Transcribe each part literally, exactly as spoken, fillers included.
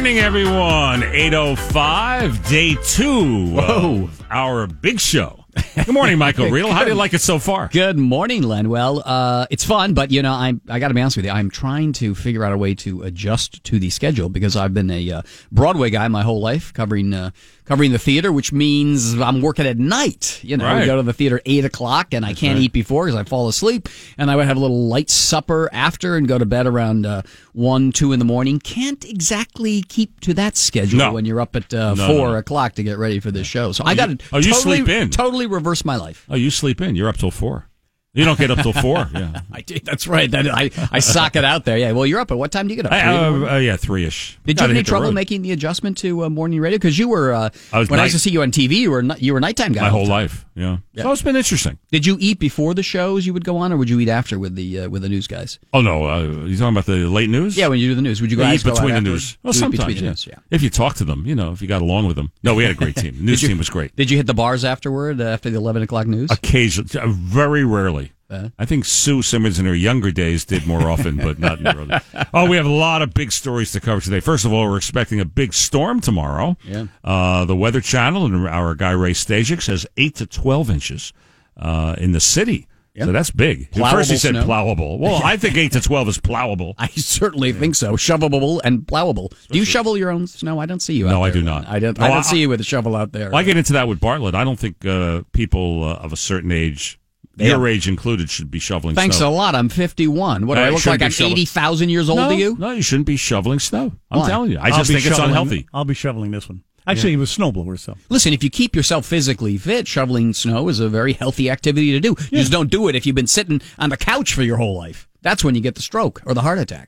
morning, everyone. eight oh five, day two Whoa. of our big show. Good morning, Michael Riedel. How do you like it so far? Good morning, Len. Well, uh, it's fun, but, you know, I'm, I got to be honest with you. I'm trying to figure out a way to adjust to the schedule because I've been a uh, Broadway guy my whole life, covering uh, covering the theater, which means I'm working at night. You know, Right. we go to the theater eight o'clock, and I That's can't right. eat before because I fall asleep, and I would have a little light supper after and go to bed around uh, one, two in the morning. Can't exactly keep to that schedule No. when you're up at uh, No, four no, no. o'clock to get ready for this show. So Oh, I got you- to oh, you totally, sleep in. totally reverse my life. Oh, you sleep in. You're up till four. You don't get up till four. Yeah. I did. That's right. That I, I sock it out there. Yeah. Well, you're up at what time do you get up? I, Three in the uh, morning? uh, yeah, three-ish. Did you Gotta have any hit the trouble road. making the adjustment to uh, morning radio? Because you were uh, I was when I night- used to see you on T V, you were ni- you were a nighttime guy My all the whole time. life, yeah. Yeah. So it's been interesting. Did you eat before the shows you would go on, or would you eat after with the uh, with the news guys? Oh, no. Uh, you talking about the late news? Yeah, when you do the news, would you We guys eat go out between the afterwards? news. Well, You eat sometimes, between the yeah. news, yeah. If you talk to them, you know, if you got along with them. No, we had a great team. The news you- team was great. Did you hit the bars afterward uh, after the eleven o'clock news? Occasionally, uh, very rarely. Uh. I think Sue Simmons in her younger days did more often, but not in the early. Oh, we have a lot of big stories to cover today. First of all, we're expecting a big storm tomorrow. Yeah. Uh, the Weather Channel and our guy Ray Stajik says eight to twelve inches uh, in the city. Yep. So that's big. At Plowable first he said snow. plowable. Well, I think eight to twelve is plowable. I certainly think so. Shovelable and plowable. Do you shovel your own snow? I don't see you. No, out I there, do Len. not. I don't. No, I don't I- see you with a shovel out there. Well, I get into that with Bartlett. I don't think uh, people uh, of a certain age, your age included, should be shoveling Thanks snow. a lot. I'm fifty-one. What do Uh, I you look shouldn't like? be I'm shoveling- eighty thousand years old no, to you? No, you shouldn't be shoveling snow. I'm Why? telling you. I I'll just be think it's shoveling- unhealthy. I'll be shoveling this one. Actually, it was snowblower, so. Listen, if you keep yourself physically fit, shoveling snow is a very healthy activity to do. You just don't do it if you've been sitting on the couch for your whole life. That's when you get the stroke or the heart attack.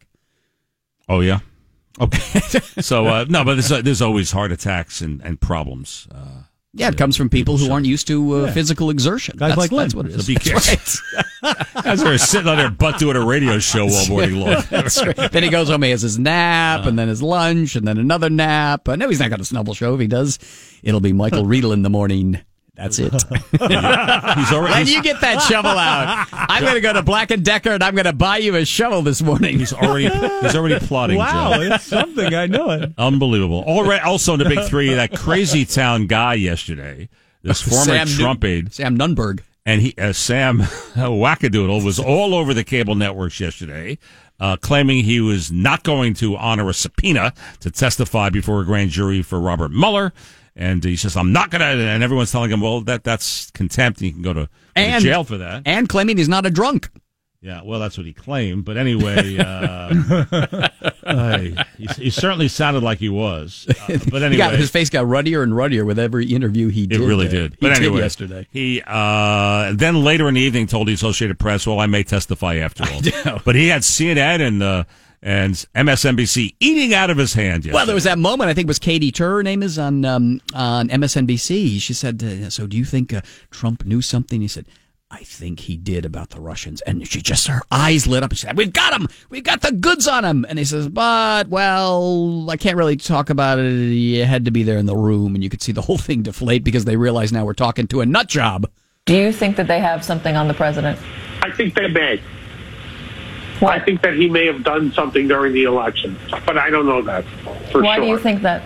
Oh, yeah? Okay. so, uh, no, but there's, uh, there's always heart attacks and, and problems. Uh, Yeah, it comes from people who aren't used to uh, Yeah. physical exertion. Guys that's, like Len. that's what it is. So be That's careful. Guys are sitting on their butt doing a radio show all morning long. That's right. Then he goes home, he has his nap, Uh-huh. and then his lunch, and then another nap. Uh, no, he's not got a snubble show. If he does, it'll be Michael Riedel in the morning. That's it. He's already, When he's, you get that shovel out, I'm going to go to Black and Decker, and I'm going to buy you a shovel this morning. he's already he's already plotting, Wow, Joe. it's something. I know it. Unbelievable. Already, also in the big three, that crazy town guy yesterday, this former Sam Trump Nun- aide, Sam Nunberg. and he uh, Sam Wackadoodle was all over the cable networks yesterday, uh, claiming he was not going to honor a subpoena to testify before a grand jury for Robert Mueller. And he says, I'm not going to, and everyone's telling him, well, that that's contempt. And you can go to, go to And- jail for that. And claiming he's not a drunk. Yeah, well, that's what he claimed. But anyway, uh, uh, he, he certainly sounded like he was. Uh, but He got, anyway, his face got ruddier and ruddier with every interview he it did. really uh, did. He But did anyway, yesterday. he uh, then later in the evening told the Associated Press, well, I may testify after all. know. But he had C N N and uh, and M S N B C eating out of his hand yesterday. Well, there was that moment, I think it was Katie Tur, her name is, on um, on M S N B C. She said, uh, so do you think uh, Trump knew something? He said, I think he did about the Russians. And she just, her eyes lit up. And she said, we've got him. We've got the goods on him. And he says, but, well, I can't really talk about it. You had to be there in the room. And you could see the whole thing deflate because they realize now we're talking to a nut job. Do you think that they have something on the president? I think they may. What? I think that he may have done something during the election, but I don't know that for Why sure. do you think that?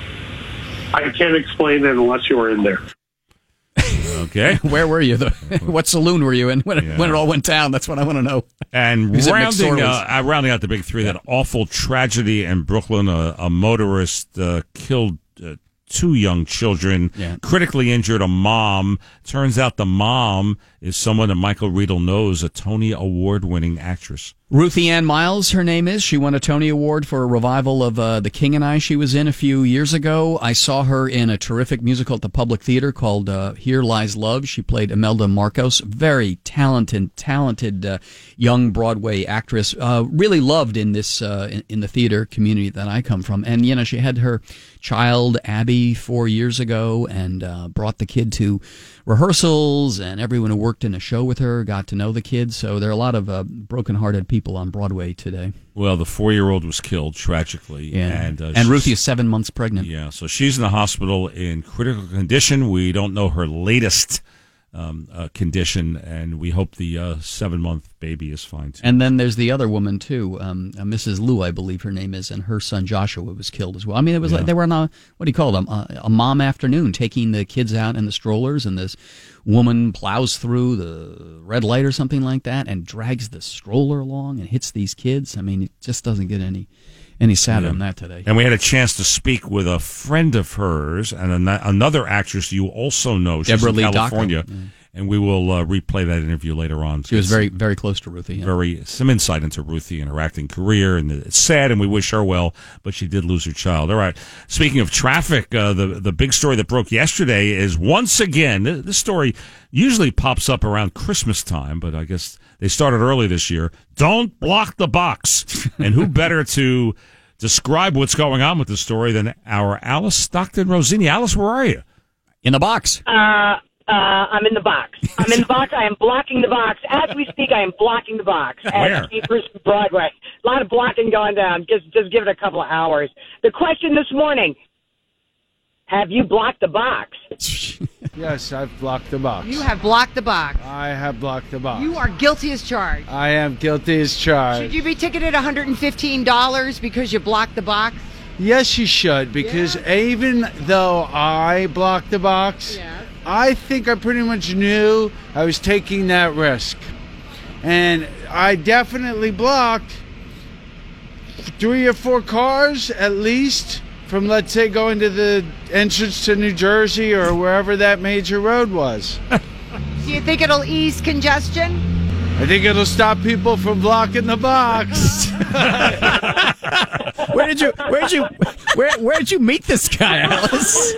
I can't explain it unless you were in there. Okay. Where were you? The, what saloon were you in when it, Yeah. when it all went down? That's what I want to know. And Who's at rounding, McSorley's? uh, uh, rounding out the big three, that awful tragedy in Brooklyn, a, a motorist uh, killed uh, two young children, Yeah. critically injured a mom. Turns out the mom is someone that Michael Riedel knows, a Tony Award-winning actress. Ruthie Ann Miles, her name is. She won a Tony Award for a revival of uh, The King and I she was in a few years ago. I saw her in a terrific musical at the Public Theater called uh, Here Lies Love. She played Imelda Marcos. Very talented, talented uh, young Broadway actress. Uh, really loved in this uh, in, in the theater community that I come from. And, you know, she had her child, Abby, four years ago and uh, brought the kid to rehearsals, and everyone who worked in a show with her got to know the kid. So there are a lot of uh, broken-hearted people on Broadway today. Well, the four-year-old was killed tragically. Yeah. And, uh, and she's- Ruthie is seven months pregnant. Yeah, so she's in the hospital in critical condition. We don't know her latest um, uh, condition, and we hope the uh, seven-month baby is fine, too. And then there's the other woman, too, um, uh, Missus Liu, I believe her name is, and her son Joshua was killed as well. I mean, it was Yeah. like they were on a, what do you call them, a, a mom afternoon, taking the kids out in the strollers, and this woman plows through the red light or something like that and drags the stroller along and hits these kids. I mean, it just doesn't get any any sadder Yeah. than that today. And we had a chance to speak with a friend of hers and an- another actress you also know. She's Deborah in Lee Dacko. California. Yeah. And we will uh, replay that interview later on. She was very, very close to Ruthie. Yeah. Very some insight into Ruthie and her acting career, and it's sad, and we wish her well. But she did lose her child. All right. Speaking of traffic, uh, the the big story that broke yesterday is once again. This story usually pops up around Christmas time, but I guess they started early this year. Don't block the box, and who better to describe what's going on with the story than our Alice Stockton Rosini? Alice, where are you? In the box. Uh, uh, I'm in the box. I'm in the box. I am blocking the box. As we speak, I am blocking the box. Where? At Capers Broadway. A lot of blocking going down. Just, just give it a couple of hours. The question this morning, have you blocked the box? Yes, I've blocked the box. You have blocked the box. I have blocked the box. You are guilty as charged. I am guilty as charged. Should you be ticketed one hundred fifteen dollars because you blocked the box? Yes, you should, because Yeah. even though I blocked the box, Yeah. I think I pretty much knew I was taking that risk. And I definitely blocked three or four cars at least from, let's say, going to the entrance to New Jersey or wherever that major road was. Do you think it'll ease congestion? I think it'll stop people from blocking the box. Where did you, where did you, where, where did you meet this guy, Alice?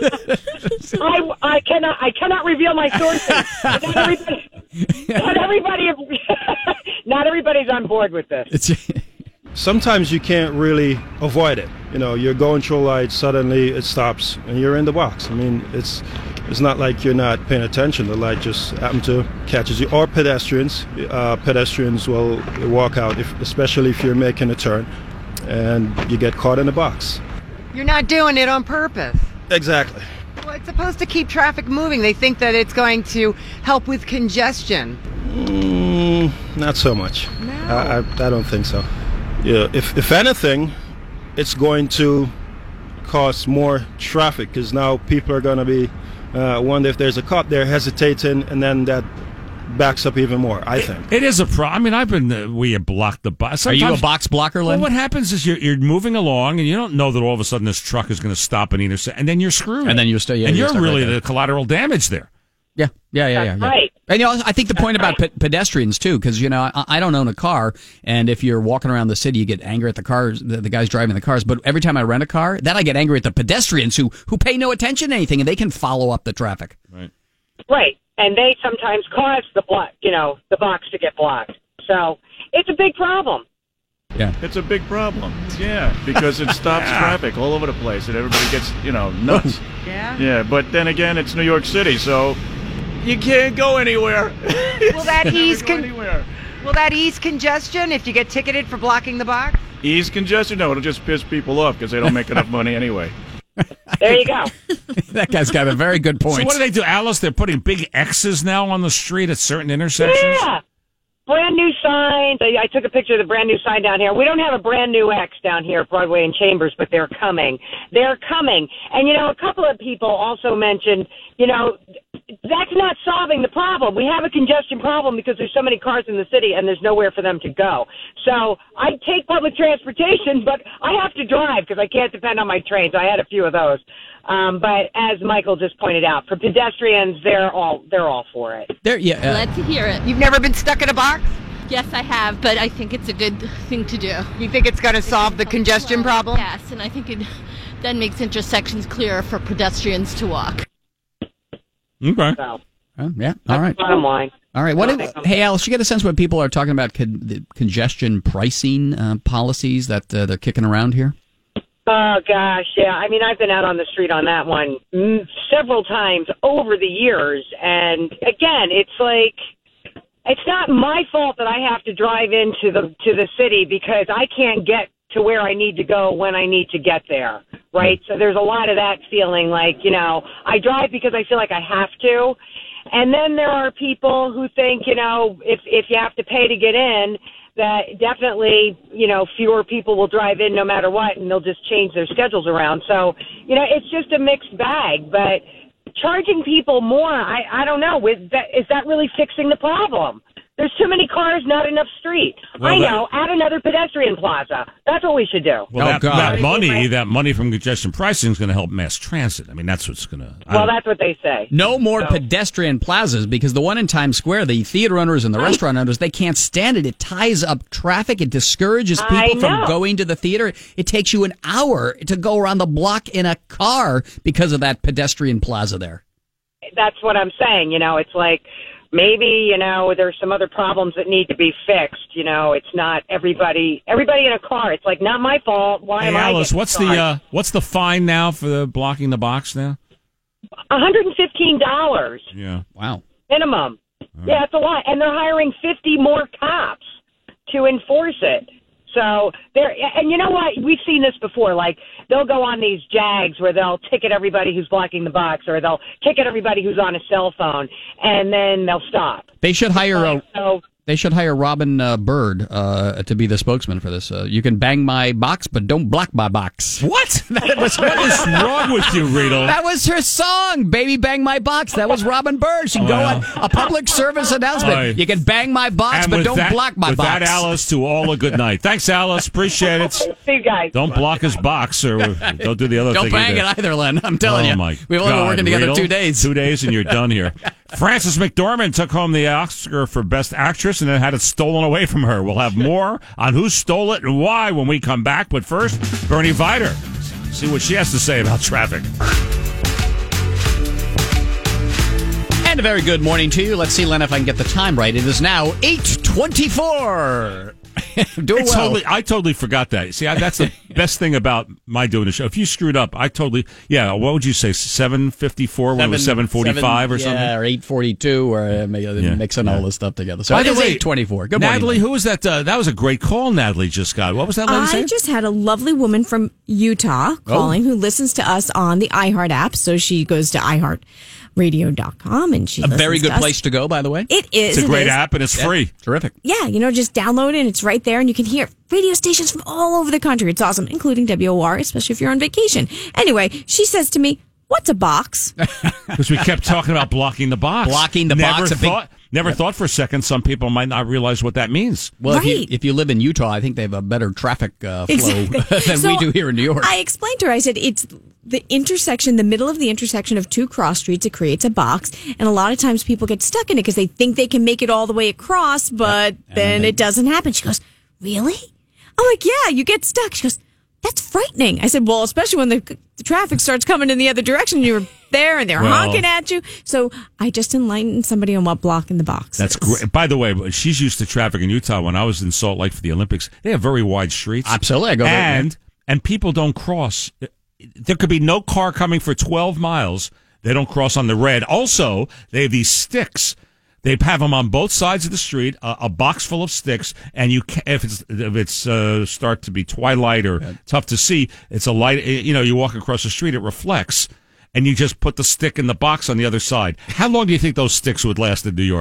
I, I cannot I cannot reveal my sources. Not everybody, not everybody, not everybody's on board with this. It's, Sometimes you can't really avoid it. You know, you're going through a light, suddenly it stops, and you're in the box. I mean, it's it's not like you're not paying attention. The light just happens to catches you. Or pedestrians. Uh, pedestrians will walk out, if, especially if you're making a turn, and you get caught in the box. You're not doing it on purpose. Exactly. Well, it's supposed to keep traffic moving. They think that it's going to help with congestion. Mm, not so much. No. I, I, I don't think so. Yeah, if if anything, it's going to cause more traffic because now people are going to be uh, wonder if there's a cop there hesitating, and then that backs up even more. I think It is a problem. I mean, I've been uh, we have blocked the box. are you a box blocker, Well, Lynn? what happens is you're, you're moving along, and you don't know that all of a sudden this truck is going to stop and intersect, and then you're screwed. And then you're still- yeah, and you're you're stuck right really there. the collateral damage there. Yeah, yeah, yeah, yeah. That's yeah. right. And you know, I think the point about pe- pedestrians too, because you know, I, I don't own a car, and if you're walking around the city, you get angry at the cars, the, the guys driving the cars. But every time I rent a car, then I get angry at the pedestrians who who pay no attention to anything, and they can follow up the traffic. Right. Right, and they sometimes cause the block, you know, the box to get blocked. So it's a big problem. Yeah. It's a big problem. Yeah, because it stops traffic all over the place, and everybody gets, you know, nuts. Yeah? Yeah, but then again, it's New York City, so you can't go anywhere. Will that You ease never go con- anywhere. Will that ease congestion if you get ticketed for blocking the box? Ease congestion? No, it'll just piss people off because they don't make enough money anyway. There you go. That guy's got a very good point. So what do they do, Alice? They're putting big X's now on the street at certain intersections? Yeah. Brand new signs. I, I took a picture of the brand new sign down here. We don't have a brand new X down here at Broadway and Chambers, but they're coming. They're coming. And, you know, a couple of people also mentioned, you know, that's not solving the problem. We have a congestion problem because there's so many cars in the city and there's nowhere for them to go. So I take public transportation, but I have to drive because I can't depend on my trains. I had a few of those. Um, but as Michael just pointed out, for pedestrians, they're all they're all for it. There, yeah. Uh, Glad to hear it. You've never been stuck in a box? Yes, I have, but I think it's a good thing to do. You think it's going to solve the congestion problem? Yes, and I think it then makes intersections clearer for pedestrians to walk. Okay. So uh, yeah. that's All right. the bottom line. All right. What? If, hey, Alice, you get a sense when people are talking about con- the congestion pricing uh, policies that uh, they're kicking around here? Oh, gosh, yeah. I mean, I've been out on the street on that one mm, several times over the years. And, again, it's like, it's not my fault that I have to drive into the to the city because I can't get to where I need to go when I need to get there, right? So there's a lot of that feeling like, you know, I drive because I feel like I have to. And then there are people who think, you know, if if you have to pay to get in, that definitely, you know, fewer people will drive in no matter what, and they'll just change their schedules around. So, you know, it's just a mixed bag. But charging people more, I, I don't know. Is that, is that really fixing the problem? There's too many cars, not enough street. Well, I that- know. Add another pedestrian plaza. That's what we should do. Well, Oh, that, God. that money, that money from congestion pricing is going to help mass transit. I mean, that's what's going to. Well, that's what they say. No more So- pedestrian plazas because the one in Times Square, the theater owners and the restaurant owners, they can't stand it. It ties up traffic. It discourages people I from know. going to the theater. It takes you an hour to go around the block in a car because of that pedestrian plaza there. That's what I'm saying. You know, it's like maybe, you know, there's some other problems that need to be fixed. You know, it's not everybody everybody in a car. It's like, not my fault. Why Hey, am I Alice, getting what's the charged? uh, what's the fine now for the blocking the box now? one hundred fifteen dollars Yeah. Wow. minimum. Yeah, it's a lot. And they're hiring fifty more cops to enforce it. So there, and you know what? We've seen this before. Like, they'll go on these jags where they'll ticket everybody who's blocking the box, or they'll ticket everybody who's on a cell phone, and then they'll stop. They should hire a. So They should hire Robin uh, Bird uh, to be the spokesman for this. Uh, you can bang my box, but don't block my box. What? That was, what is wrong with you, Riedel? That was her song, Baby Bang My Box. That was Robin Bird. She can go Well. on a public service announcement. All right. You can bang my box, And but with don't that, block my with box. Uh, that, Alice, to all a good night. Thanks, Alice. Appreciate it. see you guys. Don't block his box, or don't do the other Don't thing. bang either. it either, Len. I'm telling oh you. My We've only been God, working together Riedel. two days. Two days, and you're done here. Frances McDormand took home the Oscar for Best Actress and then had it stolen away from her. We'll have more on who stole it and why when we come back. But first, Bernie Vider. See what she has to say about traffic. And a very good morning to you. Let's see, Len, if I can get the time right. It is now eight twenty-four. Doing It's well. Totally, I totally forgot that. See, I, that's the best thing about my doing the show. If you screwed up, I totally, yeah, what would you say, seven fifty-four when it was seven forty-five or yeah, something? or eight forty-two, or uh, Yeah, mixing yeah. all this stuff together. So By it the is way, eight twenty-four. Good morning, Natalie, Len. who was that? Uh, that was a great call Natalie just got. What was that lady I saying? just had a lovely woman from Utah calling who listens to us on the iHeart app. So she goes to i heart radio dot com and she A listens very good to us. place to go, by the way. It is. It's a it great is. app and it's Yeah, free. Terrific. Yeah, you know, just download it and it's right there and you can hear radio stations from all over the country. It's awesome, including W O R, especially if you're on vacation. Anyway, she says to me, "What's a box?" Because we kept talking about blocking the box. Blocking the never box, a big- Thought, never thought for a second some people might not realize what that means. Well, if you Right. if you live in Utah, I think they have a better traffic uh, flow Exactly. than So we do here in New York. I explained to her, I said, it's the intersection, the middle of the intersection of two cross streets. It creates a box. And a lot of times people get stuck in it because they think they can make it all the way across, but then, then they- it doesn't happen. She goes, "Really?" I'm like, "Yeah, you get stuck." She goes, "That's frightening." I said, "Well, especially when the, the traffic starts coming in the other direction, you're there and they're Well- honking at you." So I just enlightened somebody on what blocking the box That's is. great. By the way, she's used to traffic in Utah. When I was in Salt Lake for the Olympics, they have very wide streets. Absolutely, I go there, and and people don't cross. There could be no car coming for twelve miles. They don't cross on the red. Also, they have these sticks. They have them on both sides of the street, a, a box full of sticks, and you can, if it's if it's uh, start to be twilight or tough to see, it's a light. You know, you walk across the street, it reflects, and you just put the stick in the box on the other side. How long do you think those sticks would last in New York?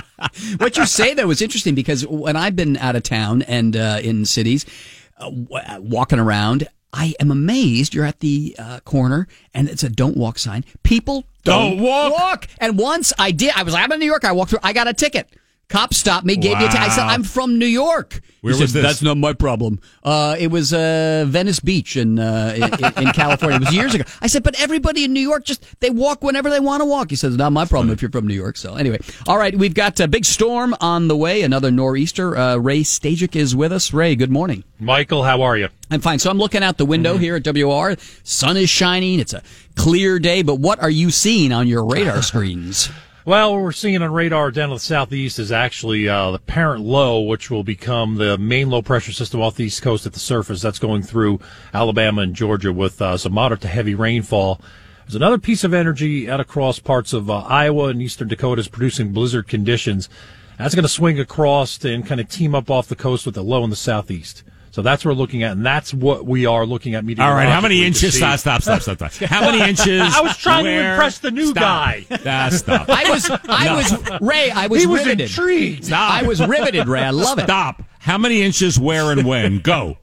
What you say, though, is interesting because when I've been out of town and uh, in cities, uh, w- walking around, I am amazed you're at the uh, corner and it's a don't walk sign. People don't, Don't walk. walk. And once I did, I was like, I'm in New York. I walked through, I got a ticket. Cop stopped me, gave me a ticket. I said, Wow. I'm from New York. Where He was said, this? That's not my problem. Uh, it was uh, Venice Beach in, uh, in, in in California. It was years ago. I said, but everybody in New York, just they walk whenever they want to walk. He says, not my problem if you're from New York. So anyway, all right, we've got a big storm on the way, another nor'easter. Uh, Ray Stajic is with us. Ray, good morning. Michael, how are you? I'm fine. So I'm looking out the window here at W O R. Sun is shining. It's a clear day. But what are you seeing on your radar screens? Well, what we're seeing on radar down to the southeast is actually uh, the parent low, which will become the main low pressure system off the east coast at the surface. That's going through Alabama and Georgia with uh, some moderate to heavy rainfall. There's another piece of energy out across parts of uh, Iowa and eastern Dakota is producing blizzard conditions. That's going to swing across and kind of team up off the coast with the low in the southeast. So that's what we're looking at, and that's what we are looking at. All right, how many inches? Stop, stop, stop, stop, stop. How many inches? I was trying where, to impress the new stop. guy. Ah, stop. I was, I No. was, Ray, I was He was riveted. intrigued. Stop. I was riveted, Ray. I love it. Stop. How many inches, where, and when? Go.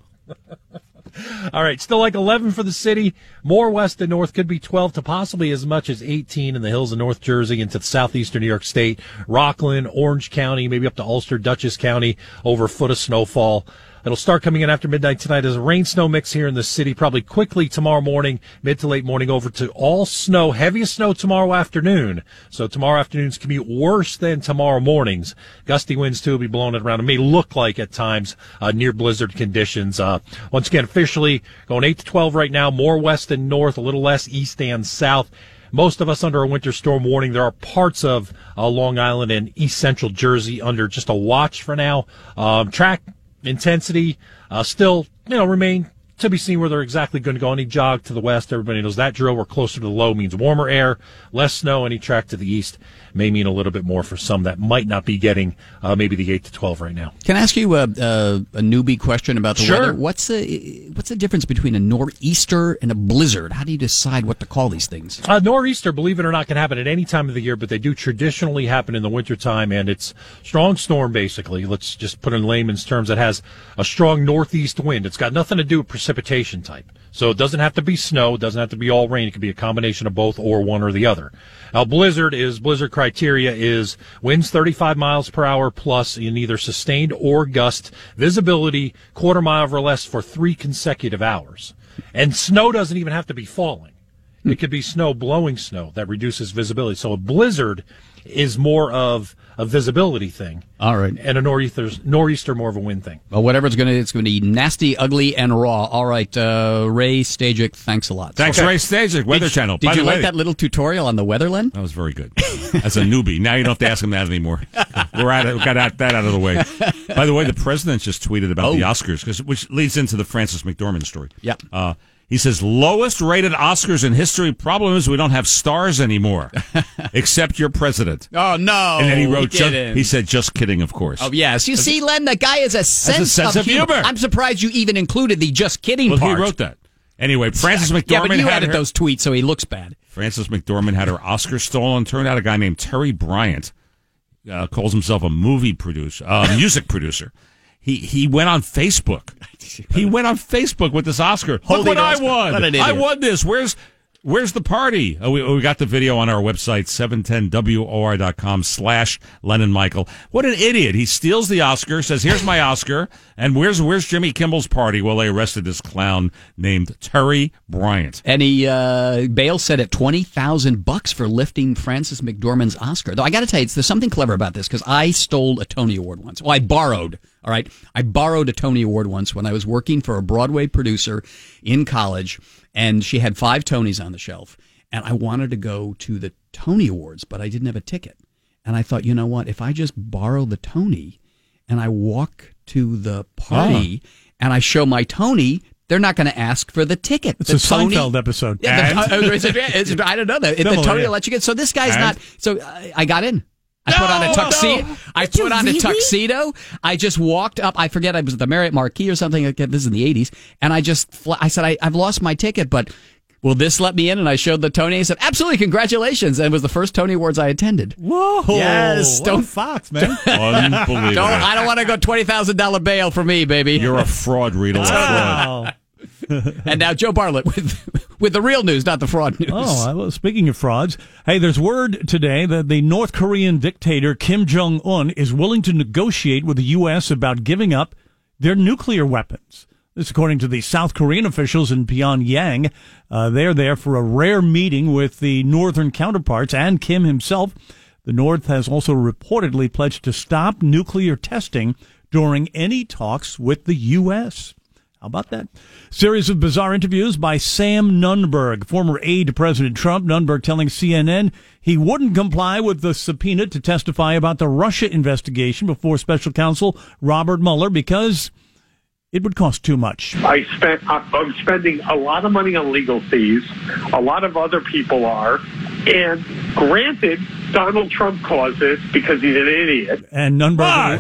All right, still like eleven for the city. More west and north, could be twelve to possibly as much as eighteen in the hills of North Jersey into southeastern New York State. Rockland, Orange County, maybe up to Ulster, Dutchess County, over a foot of snowfall. It'll start coming in after midnight tonight as a rain-snow mix here in the city, probably quickly tomorrow morning, mid to late morning, over to all snow, heaviest snow tomorrow afternoon. So tomorrow afternoon's commute worse than tomorrow morning's. Gusty winds, too, will be blowing it around. It may look like, at times, uh, near blizzard conditions. Uh, once again, officially going eight to twelve right now, more west and north, a little less east and south. Most of us under a winter storm warning. There are parts of uh, Long Island and east central Jersey under just a watch for now. Um, track intensity uh, still, you know, remain to be seen where they're exactly going to go. Any jog to the west, everybody knows that drill. We're closer to the low means warmer air, less snow. Any track to the east may mean a little bit more for some that might not be getting uh, maybe the eight to twelve right now. Can I ask you a, a, a newbie question about the Sure. weather? What's the what's the difference between a nor'easter and a blizzard? How do you decide what to call these things? Uh, nor'easter, believe it or not, can happen at any time of the year, but they do traditionally happen in the wintertime, and it's strong storm, basically. Let's just put it in layman's terms. It has a strong northeast wind. It's got nothing to do with precipitation type. So it doesn't have to be snow. It doesn't have to be all rain. It could be a combination of both or one or the other. Now, blizzard is, blizzard criteria is winds thirty-five miles per hour plus in either sustained or gust, visibility quarter mile or less for three consecutive hours. And snow doesn't even have to be falling. It could be snow, blowing snow that reduces visibility. So a blizzard is more of a visibility thing. All right. And a nor'easter's, nor'easter more of a wind thing. Well, whatever it's going to, it's going to be nasty, ugly, and raw. All right, uh, Ray Stajic, thanks a lot. Thanks, Okay. Ray Stajic, Weather did, Channel. Did By you the like way, that little tutorial on the weather, Len? That was very good. As a newbie. Now you don't have to ask him that anymore. We're out of, got out, that out of the way. By the way, the president just tweeted about Oh. the Oscars, 'cause- which leads into the Frances McDormand story. Yeah. Uh, he says, lowest rated Oscars in history. Problem is we don't have stars anymore, except your president. Oh, no. And then he wrote, he ju- didn't. he said, just kidding, of course. Oh, yes. You see, Len, the guy has a sense, sense of humor. I'm surprised you even included the just kidding Well, part. he wrote that. Anyway, Frances McDormand Yeah, but you had added her, those tweets, so he looks bad. Frances McDormand had her Oscar stolen. Turned out a guy named Terry Bryant uh, calls himself a movie producer, uh, music producer. He he went on Facebook. He went on Facebook with this Oscar. Look Holding what I Oscar. won! What an idiot. I won this. Where's Where's the party? Oh, we, we got the video on our website, seven ten W O R dot com slash Lennon Michael. What an idiot. He steals the Oscar, says, here's my Oscar, and where's where's Jimmy Kimmel's party? Well, they arrested this clown named Terry Bryant. And he, uh, bail set at twenty thousand bucks for lifting Frances McDormand's Oscar. Though I got to tell you, there's something clever about this, because I stole a Tony Award once. Well, I borrowed, all right? I borrowed a Tony Award once when I was working for a Broadway producer in college, and she had five Tonys on the shelf, and I wanted to go to the Tony Awards, but I didn't have a ticket. And I thought, you know what, if I just borrow the Tony and I walk to the party and I show my Tony, they're not going to ask for the ticket. It's the a Tony, Seinfeld episode. Yeah, the, uh, it's, it's, it's, I don't know that. The Similar, Tony yeah. will let you get. So this guy's And? not. So I, I got in. I put on a tuxedo. no. I Did you put on really? a tuxedo. I just walked up. I forget. I was at the Marriott Marquis or something. Like that. This is in the eighties. And I just, fl- I said, I, I've lost my ticket, but will this let me in? And I showed the Tony. He said, absolutely, congratulations. And it was the first Tony Awards I attended. Whoa. Yes, What don't- a fox, man. Unbelievable. Don't, I don't want to go twenty thousand dollars bail for me, baby. You're a fraud, Riedel. A fraud. Wow. And now Joe Bartlett with with the real news, not the fraud news. Oh, well, speaking of frauds, hey, there's word today that the North Korean dictator Kim Jong-un is willing to negotiate with the U S about giving up their nuclear weapons. This, according to the South Korean officials in Pyongyang. Uh, they're there for a rare meeting with the northern counterparts and Kim himself. The North has also reportedly pledged to stop nuclear testing during any talks with the U S How about that? Series of bizarre interviews by Sam Nunberg, former aide to President Trump. Nunberg telling C N N he wouldn't comply with the subpoena to testify about the Russia investigation before special counsel Robert Mueller because it would cost too much. I spent, I'm spending a lot of money on legal fees. A lot of other people are. And granted, Donald Trump caused this because he's an idiot. And Nunberg, But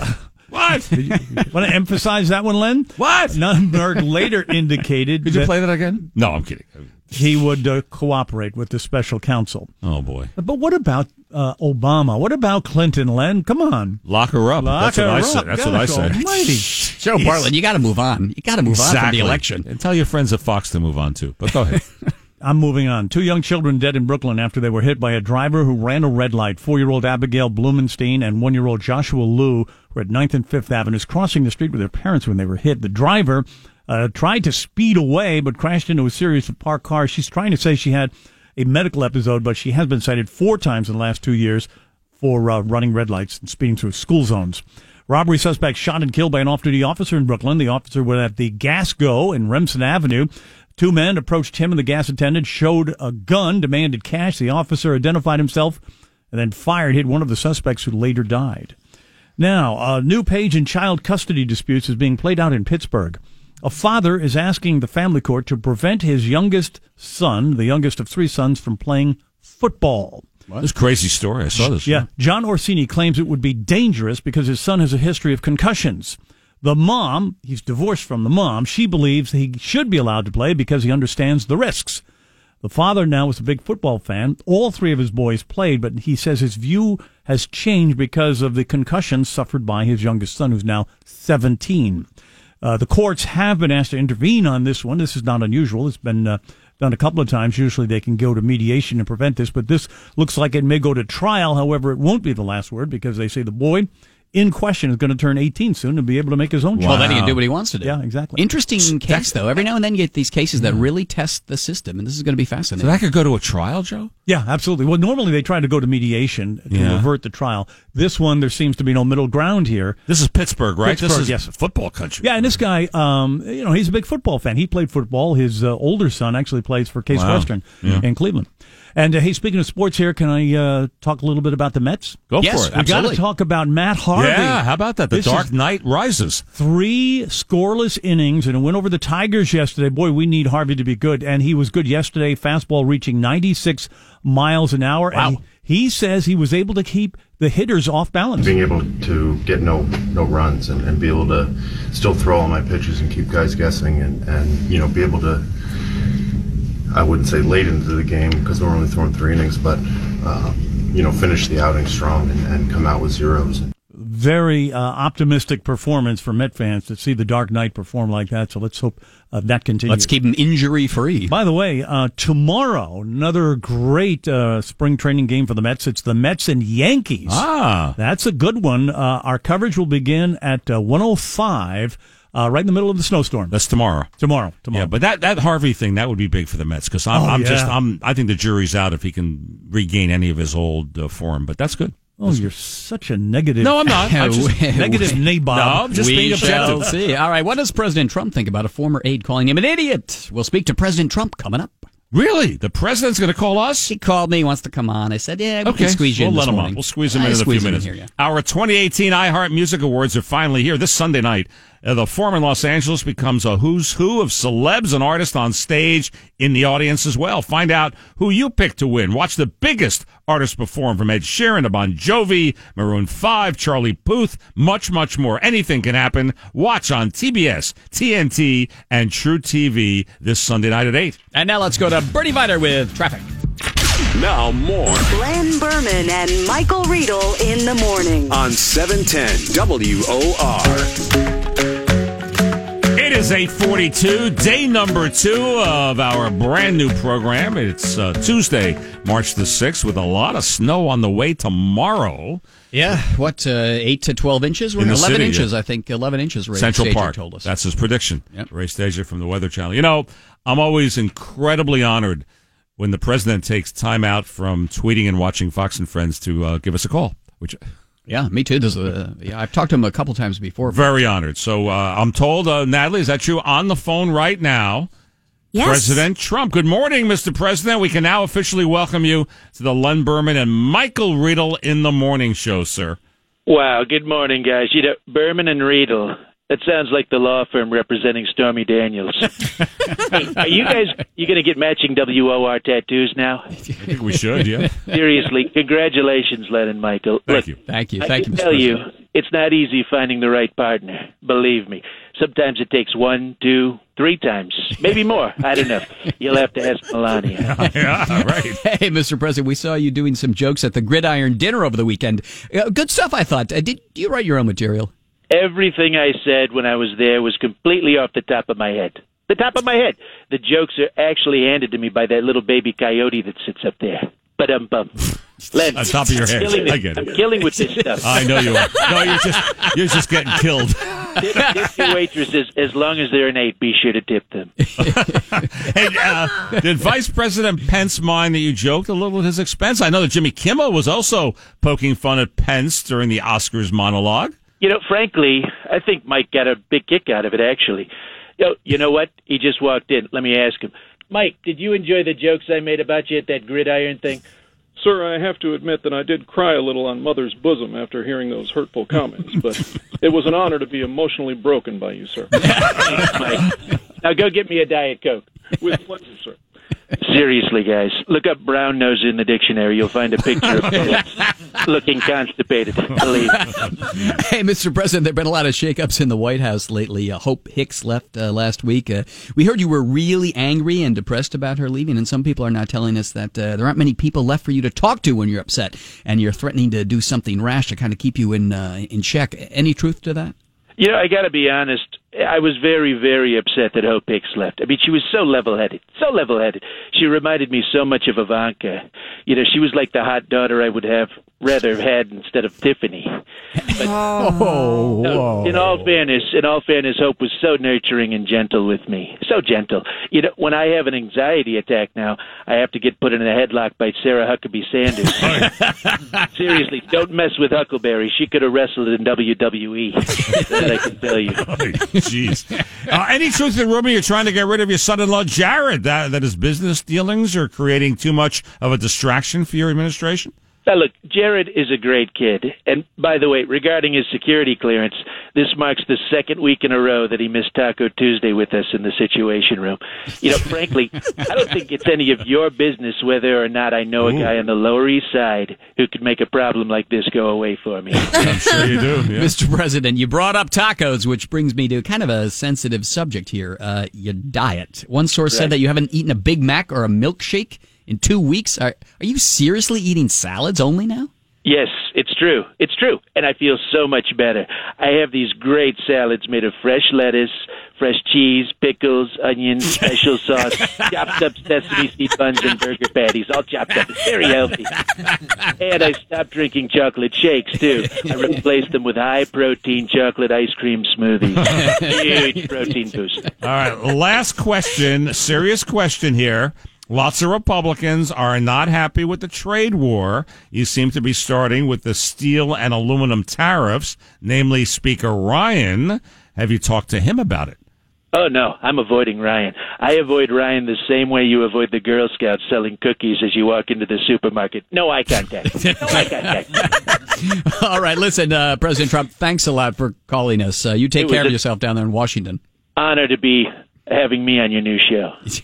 What? Want to emphasize that one, Len? What? Nunberg later indicated. Did you that play that again? No, I'm kidding. He would uh, cooperate with the special counsel. Oh, boy. But what about uh, Obama? What about Clinton, Len? Come on. Lock her up. Lock That's what her I up. said. That's Gosh what I said. almighty. Joe Bartlett, you got to move on. You got to move exactly. on from the election. And tell your friends at Fox to move on, too. But go ahead. I'm moving on. Two young children dead in Brooklyn after they were hit by a driver who ran a red light. Four-year-old Abigail Blumenstein and one-year-old Joshua Liu were at ninth and fifth Avenues crossing the street with their parents when they were hit. The driver uh, tried to speed away but crashed into a series of parked cars. She's trying to say she had a medical episode, but she has been cited four times in the last two years for uh, running red lights and speeding through school zones. Robbery suspect shot and killed by an off-duty officer in Brooklyn. The officer was at the Gas Go in Remsen Avenue. Two men approached him and the gas attendant, showed a gun, demanded cash. The officer identified himself and then fired, hit one of the suspects who later died. Now, a new page in child custody disputes is being played out in Pittsburgh. A father is asking the family court to prevent his youngest son, the youngest of three sons, from playing football. What? This is a crazy story. I saw this. Yeah. John Orsini claims it would be dangerous because his son has a history of concussions. The mom, he's divorced from the mom, she believes he should be allowed to play because he understands the risks. The father now is a big football fan. All three of his boys played, but he says his view has changed because of the concussions suffered by his youngest son, who's now seventeen. Uh, the courts have been asked to intervene on this one. This is not unusual. It's been uh, done a couple of times. Usually they can go to mediation and prevent this, but this looks like it may go to trial. However, it won't be the last word because they say the boy in question is going to turn eighteen soon and be able to make his own choice. Well, then he can do what he wants to do. Yeah, exactly. Interesting case, though. Every now and then you get these cases that really test the system, and this is going to be fascinating. So that could go to a trial, Joe? Yeah, absolutely. Well, normally they try to go to mediation to Yeah. avert the trial. This one, there seems to be no middle ground here. This is Pittsburgh, right? Pittsburgh, this is yes. football country. Yeah, and this guy, um, you know, he's a big football fan. He played football. His uh, older son actually plays for Case Wow. Western Yeah. in Cleveland. And uh, hey, speaking of sports here, can I uh, talk a little bit about the Mets? Go Yes, for it. We got to absolutely. talk about Matt Harvey. Yeah, how about that? The This Dark is Knight rises. Three scoreless innings and a win over the Tigers yesterday. Boy, we need Harvey to be good, and he was good yesterday. Fastball reaching ninety-six miles an hour. Wow. And he, he says he was able to keep the hitters off balance. Being able to get no no runs and, and be able to still throw all my pitches and keep guys guessing and, and you know, be able to, I wouldn't say late into the game because we're only throwing three innings, but, uh, you know, finish the outing strong and, and come out with zeros. Very uh, optimistic performance for Met fans to see the Dark Knight perform like that. So let's hope uh, that continues. Let's keep him injury free. By the way, uh, tomorrow, another great uh, spring training game for the Mets. It's the Mets and Yankees. Ah. That's a good one. Uh, our coverage will begin at uh, one oh five, uh, right in the middle of the snowstorm. That's tomorrow. Tomorrow. Tomorrow. Yeah, but that, that Harvey thing, that would be big for the Mets because I'm, Oh, I'm just yeah. I'm I think the jury's out if he can regain any of his old uh, form. But that's good. Oh, you're such a negative. No, I'm not. I'm just, negative nabob. No, I'm just we being shall objective. see. All right, what does President Trump think about a former aide calling him an idiot? We'll speak to President Trump coming up. Really? The president's going to call us? He called me, he wants to come on. I said, yeah, we Okay, can squeeze you we'll in let this him morning. on. We'll squeeze him I in in a few squeeze him minutes. here, yeah. Our twenty eighteen iHeart Music Awards are finally here this Sunday night. Uh, the Forum in Los Angeles becomes a who's who of celebs and artists on stage in the audience as well. Find out who you pick to win. Watch the biggest artists perform from Ed Sheeran to Bon Jovi, Maroon five, Charlie Puth, much, much more. Anything can happen. Watch on T B S, T N T, and True T V this Sunday night at eight. And now let's go to Bernie Viter with traffic. Now more Glenn Berman and Michael Riedel in the morning. on seven ten W O R. It is eight forty-two, day number two of our brand new program. It's uh, Tuesday, March the sixth, with a lot of snow on the way tomorrow. Yeah, what, uh, eight to twelve inches? We're In the eleven city, inches, yeah. I think. eleven inches, Ray Central Stager Park. told us. That's his prediction. Yep. Ray Stager from the Weather Channel. You know, I'm always incredibly honored when the president takes time out from tweeting and watching Fox and Friends to uh, give us a call. Which, Yeah, me too. There's a, yeah, I've talked to him a couple times before. very honored. So uh, I'm told, uh, Natalie, is that true? On the phone right now. Yes. President Trump. Good morning, Mister President. We can now officially welcome you to the Len Berman and Michael Riedel in the Morning Show, sir. Wow, good morning, guys. You know, Berman and Riedel. That sounds like the law firm representing Stormy Daniels. Hey, are you guys you going to get matching W O R tattoos now? I think we should, yeah. Seriously, congratulations, Len and Michael. Thank Look, you. Thank you. I Thank can you, Mister tell you, President. It's not easy finding the right partner, believe me. Sometimes it takes one, two, three times, maybe more. I don't know. You'll have to ask Melania. Yeah, right. Hey, Mister President, we saw you doing some jokes at the Gridiron Dinner over the weekend. Uh, good stuff, I thought. Uh, did do you write your own material? Everything I said when I was there was completely off the top of my head. The top of my head. The jokes are actually handed to me by that little baby coyote that sits up there. Ba-dum-bum. Len, On top of your head. killing I it. get it. I'm killing with this stuff. I know you are. No, you're just you're just getting killed. Tip, tip your waitresses. As long as they're an eight, be sure to tip them. Hey, uh, did Vice President Pence mind that you joked a little at his expense? I know that Jimmy Kimmel was also poking fun at Pence during the Oscars monologue. You know, frankly, I think Mike got a big kick out of it, actually. You know, you know what? He just walked in. Let me ask him. Mike, did you enjoy the jokes I made about you at that gridiron thing? Sir, I have to admit that I did cry a little on Mother's bosom after hearing those hurtful comments, but it was an honor to be emotionally broken by you, sir. Thanks, Mike. Now go get me a Diet Coke. With pleasure, sir. Seriously, guys, look up brown nose in the dictionary. You'll find a picture of Phillips looking constipated. Believe me. Hey, Mister President, there have been a lot of shakeups in the White House lately. Uh, Hope Hicks left uh, last week. Uh, we heard you were really angry and depressed about her leaving, and some people are now telling us that uh, there aren't many people left for you to talk to when you're upset, and you're threatening to do something rash to kind of keep you in uh, in check. Any truth to that? You know, I got to be honest. I was very, very upset that Hope Hicks left. I mean, she was so level-headed, so level-headed. She reminded me so much of Ivanka. You know, she was like the hot daughter I would have rather have had instead of Tiffany. But, oh, no, in all fairness, in all fairness, Hope was so nurturing and gentle with me. So gentle. You know, when I have an anxiety attack now, I have to get put in a headlock by Sarah Huckabee Sanders. Seriously, don't mess with Huckleberry. She could have wrestled in W W E. That I can tell you. Jeez. Uh, any truth in the rumor you're trying to get rid of your son-in-law, Jared, that, that his business dealings are creating too much of a distraction for your administration? Now, look, Jared is a great kid. And by the way, regarding his security clearance, this marks the second week in a row that he missed Taco Tuesday with us in the Situation Room. You know, frankly, I don't think it's any of your business whether or not I know a guy on the Lower East Side who could make a problem like this go away for me. I'm sure you do. Yeah. Mister President, you brought up tacos, which brings me to kind of a sensitive subject here, uh, your diet. One source Right. said that you haven't eaten a Big Mac or a milkshake in two weeks. Are, are you seriously eating salads only now? Yes, it's true. It's true. And I feel so much better. I have these great salads made of fresh lettuce, fresh cheese, pickles, onions, special sauce, chopped up sesame seed buns, and burger patties, all chopped up. It's very healthy. And I stopped drinking chocolate shakes, too. I replaced them with high-protein chocolate ice cream smoothies. Huge protein boost. All right, last question, serious question here. Lots of Republicans are not happy with the trade war. You seem to be starting with the steel and aluminum tariffs, namely Speaker Ryan. Have you talked to him about it? Oh, no, I'm avoiding Ryan. I avoid Ryan the same way you avoid the Girl Scouts selling cookies as you walk into the supermarket. No eye contact. No eye contact. All right, listen, uh, President Trump, thanks a lot for calling us. Uh, you take It care was of a- yourself down there in Washington. Honor to be having me on your new show. It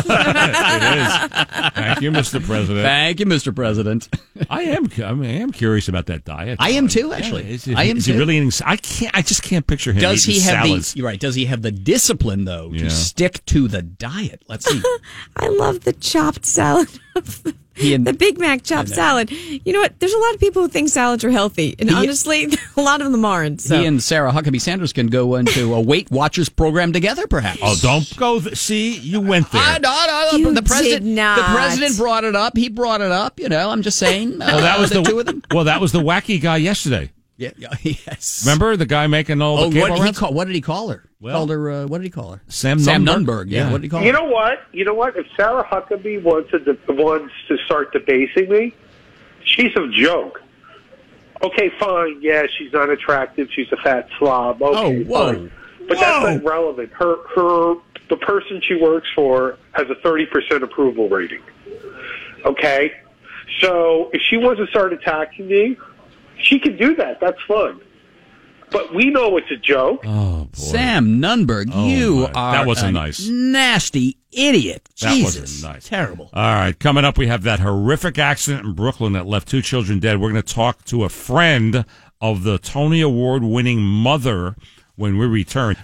is. Thank you, Mister President. Thank you, Mister President. I am. I, mean, I am curious about that diet. I am too, actually. Yeah, is, it- I am is too. he really eating? I can't. I just can't picture him. Does he eating have salads. the? You're right. Does he have the discipline though Yeah. to stick to the diet? Let's see. I love the chopped salad. He and- the Big Mac chopped salad. You know what? There's a lot of people who think salads are healthy, and He- honestly, a lot of them aren't. So. He and Sarah Huckabee Sanders can go into a Weight Watchers program together, perhaps. Oh, don't go. Th- see, you went there. I, no, no, You the president. did not. The president brought it up. He brought it up. You know, I'm just saying. well, that uh, was the, the two of them. Well, that was the wacky guy yesterday. Yeah. yeah yes. Remember the guy making all the Oh, cable what did he rounds? call? What did he call her? Well- called her. Uh, what did he call her? Sam Sam Nunberg? Nunberg. Yeah. Yeah. What did he call You her? know what? You know what? If Sarah Huckabee wanted the, the ones to start debasing me, she's a joke. Okay, fine. Yeah, she's not attractive. She's a fat slob. Okay, Oh, whoa. fine. But that's not relevant. Her, her, the person she works for has a thirty percent approval rating. Okay, so if she wants to start attacking me, she can do that. That's fine. But we know it's a joke. Oh, boy. Sam Nunberg, Oh, you my. are That wasn't a nice. nasty idiot. That Jesus, wasn't nice. terrible. All right, coming up, we have that horrific accident in Brooklyn that left two children dead. We're going to talk to a friend of the Tony Award-winning mother when we return.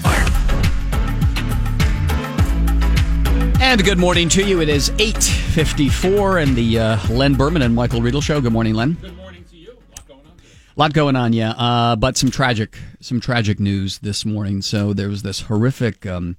And good morning to you. It is eight fifty-four and the uh, Len Berman and Michael Riedel Show. Good morning, Len. Good morning to you. A lot going on. A lot going on, yeah. Uh, but some tragic, some tragic news this morning. So there was this horrific, um,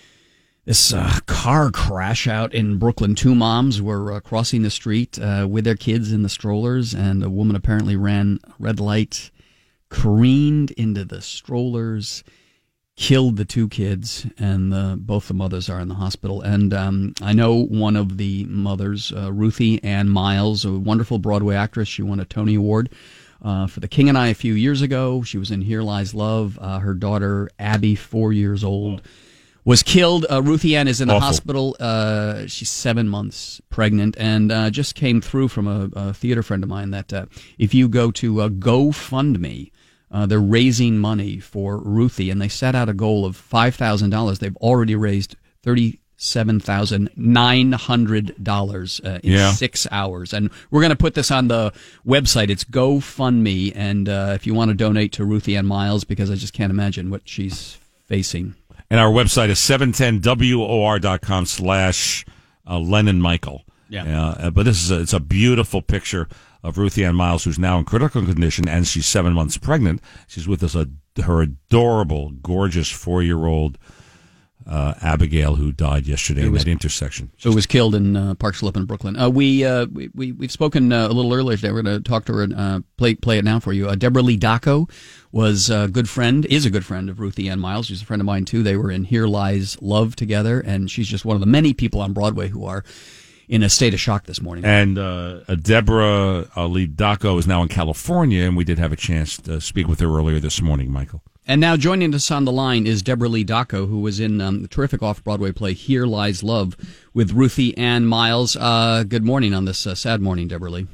this uh, car crash out in Brooklyn. Two moms were uh, crossing the street uh, with their kids in the strollers, and a woman apparently ran a red light, careened into the strollers, killed the two kids, and the, both the mothers are in the hospital. And um, I know one of the mothers, uh, Ruthie Ann Miles, a wonderful Broadway actress. She won a Tony Award uh, for The King and I a few years ago. She was in Here Lies Love. Uh, her daughter, Abby, four years old, was killed. Uh, Ruthie Ann is in the Awful. hospital. Uh, she's seven months pregnant, and uh, just came through from a, a theater friend of mine that uh, if you go to uh, GoFundMe, Uh, they're raising money for Ruthie, and they set out a goal of five thousand dollars. They've already raised thirty-seven thousand nine hundred dollars uh, in Yeah. six hours. And we're going to put this on the website. It's GoFundMe, and uh, if you want to donate to Ruthie Ann Miles, because I just can't imagine what she's facing. And our website is seven ten W O R dot com slash Len and Michael. Yeah. Uh, but this is a, it's a beautiful picture of Ruthie Ann Miles, who's now in critical condition, and she's seven months pregnant. She's with us, a, her adorable, gorgeous four-year-old uh, Abigail, who died yesterday It in was- that intersection. Who was killed in uh, Park Slope in Brooklyn. Uh, we, uh, we, we, we've spoken uh, a little earlier today. We're going to talk to her and uh, play, play it now for you. Uh, Deborah Lee Dacco was a good friend, is a good friend of Ruthie Ann Miles. She's a friend of mine, too. They were in Here Lies Love together, and she's just one of the many people on Broadway who are in a state of shock this morning. And uh, uh, Deborah uh, Lee Dacco is now in California, and we did have a chance to speak with her earlier this morning, Michael. And now joining us on the line is Deborah Lee Dacco, who was in um, the terrific off-Broadway play Here Lies Love with Ruthie Ann Miles. Uh, good morning on this uh, sad morning, Deborah Lee.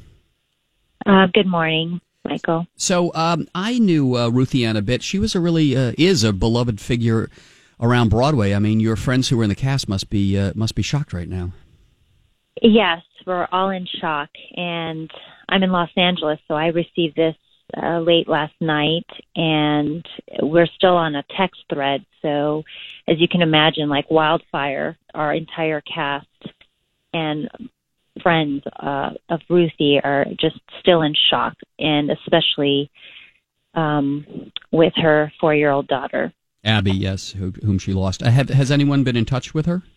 Uh, good morning, Michael. So um, I knew uh, Ruthie Ann a bit. She was a really uh, is a beloved figure around Broadway. I mean, your friends who were in the cast must be uh, must be shocked right now. Yes, we're all in shock, and I'm in Los Angeles, so I received this uh, late last night, and we're still on a text thread. So, as you can imagine, like wildfire, our entire cast and friends uh, of Ruthie are just still in shock, and especially um, with her four-year-old daughter. Abby, yes, who, whom she lost. Uh, have, has anyone been in touch with her?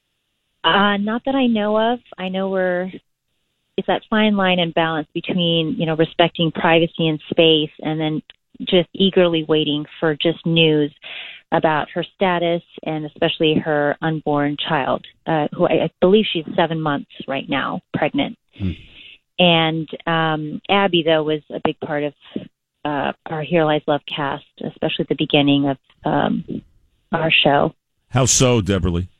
Uh, not that I know of. I know we're, it's that fine line and balance between, you know, respecting privacy and space and then just eagerly waiting for just news about her status and especially her unborn child, uh, who I, I believe she's seven months right now, pregnant. Hmm. And um, Abby, though, was a big part of uh, our Here Lies Love cast, especially at the beginning of um, our show. How so, Deborah Lee?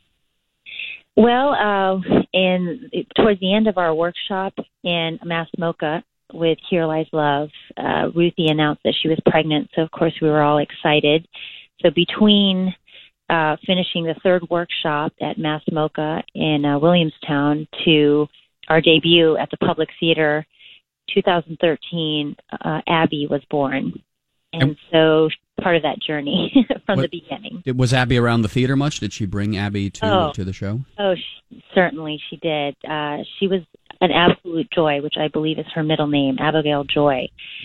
Well, uh, in towards the end of our workshop in Mass Mocha with Here Lies Love, uh, Ruthie announced that she was pregnant. So, of course, we were all excited. So between uh, finishing the third workshop at Mass Mocha in uh, Williamstown to our debut at the Public Theater, two thousand thirteen, uh, Abby was born. And so part of that journey from What- the beginning. Did- Was Abby around the theater much? Did she bring Abby to Oh. to the show? Oh, she, certainly she did. Uh, she was an absolute joy, which I believe is her middle name, Abigail Joy.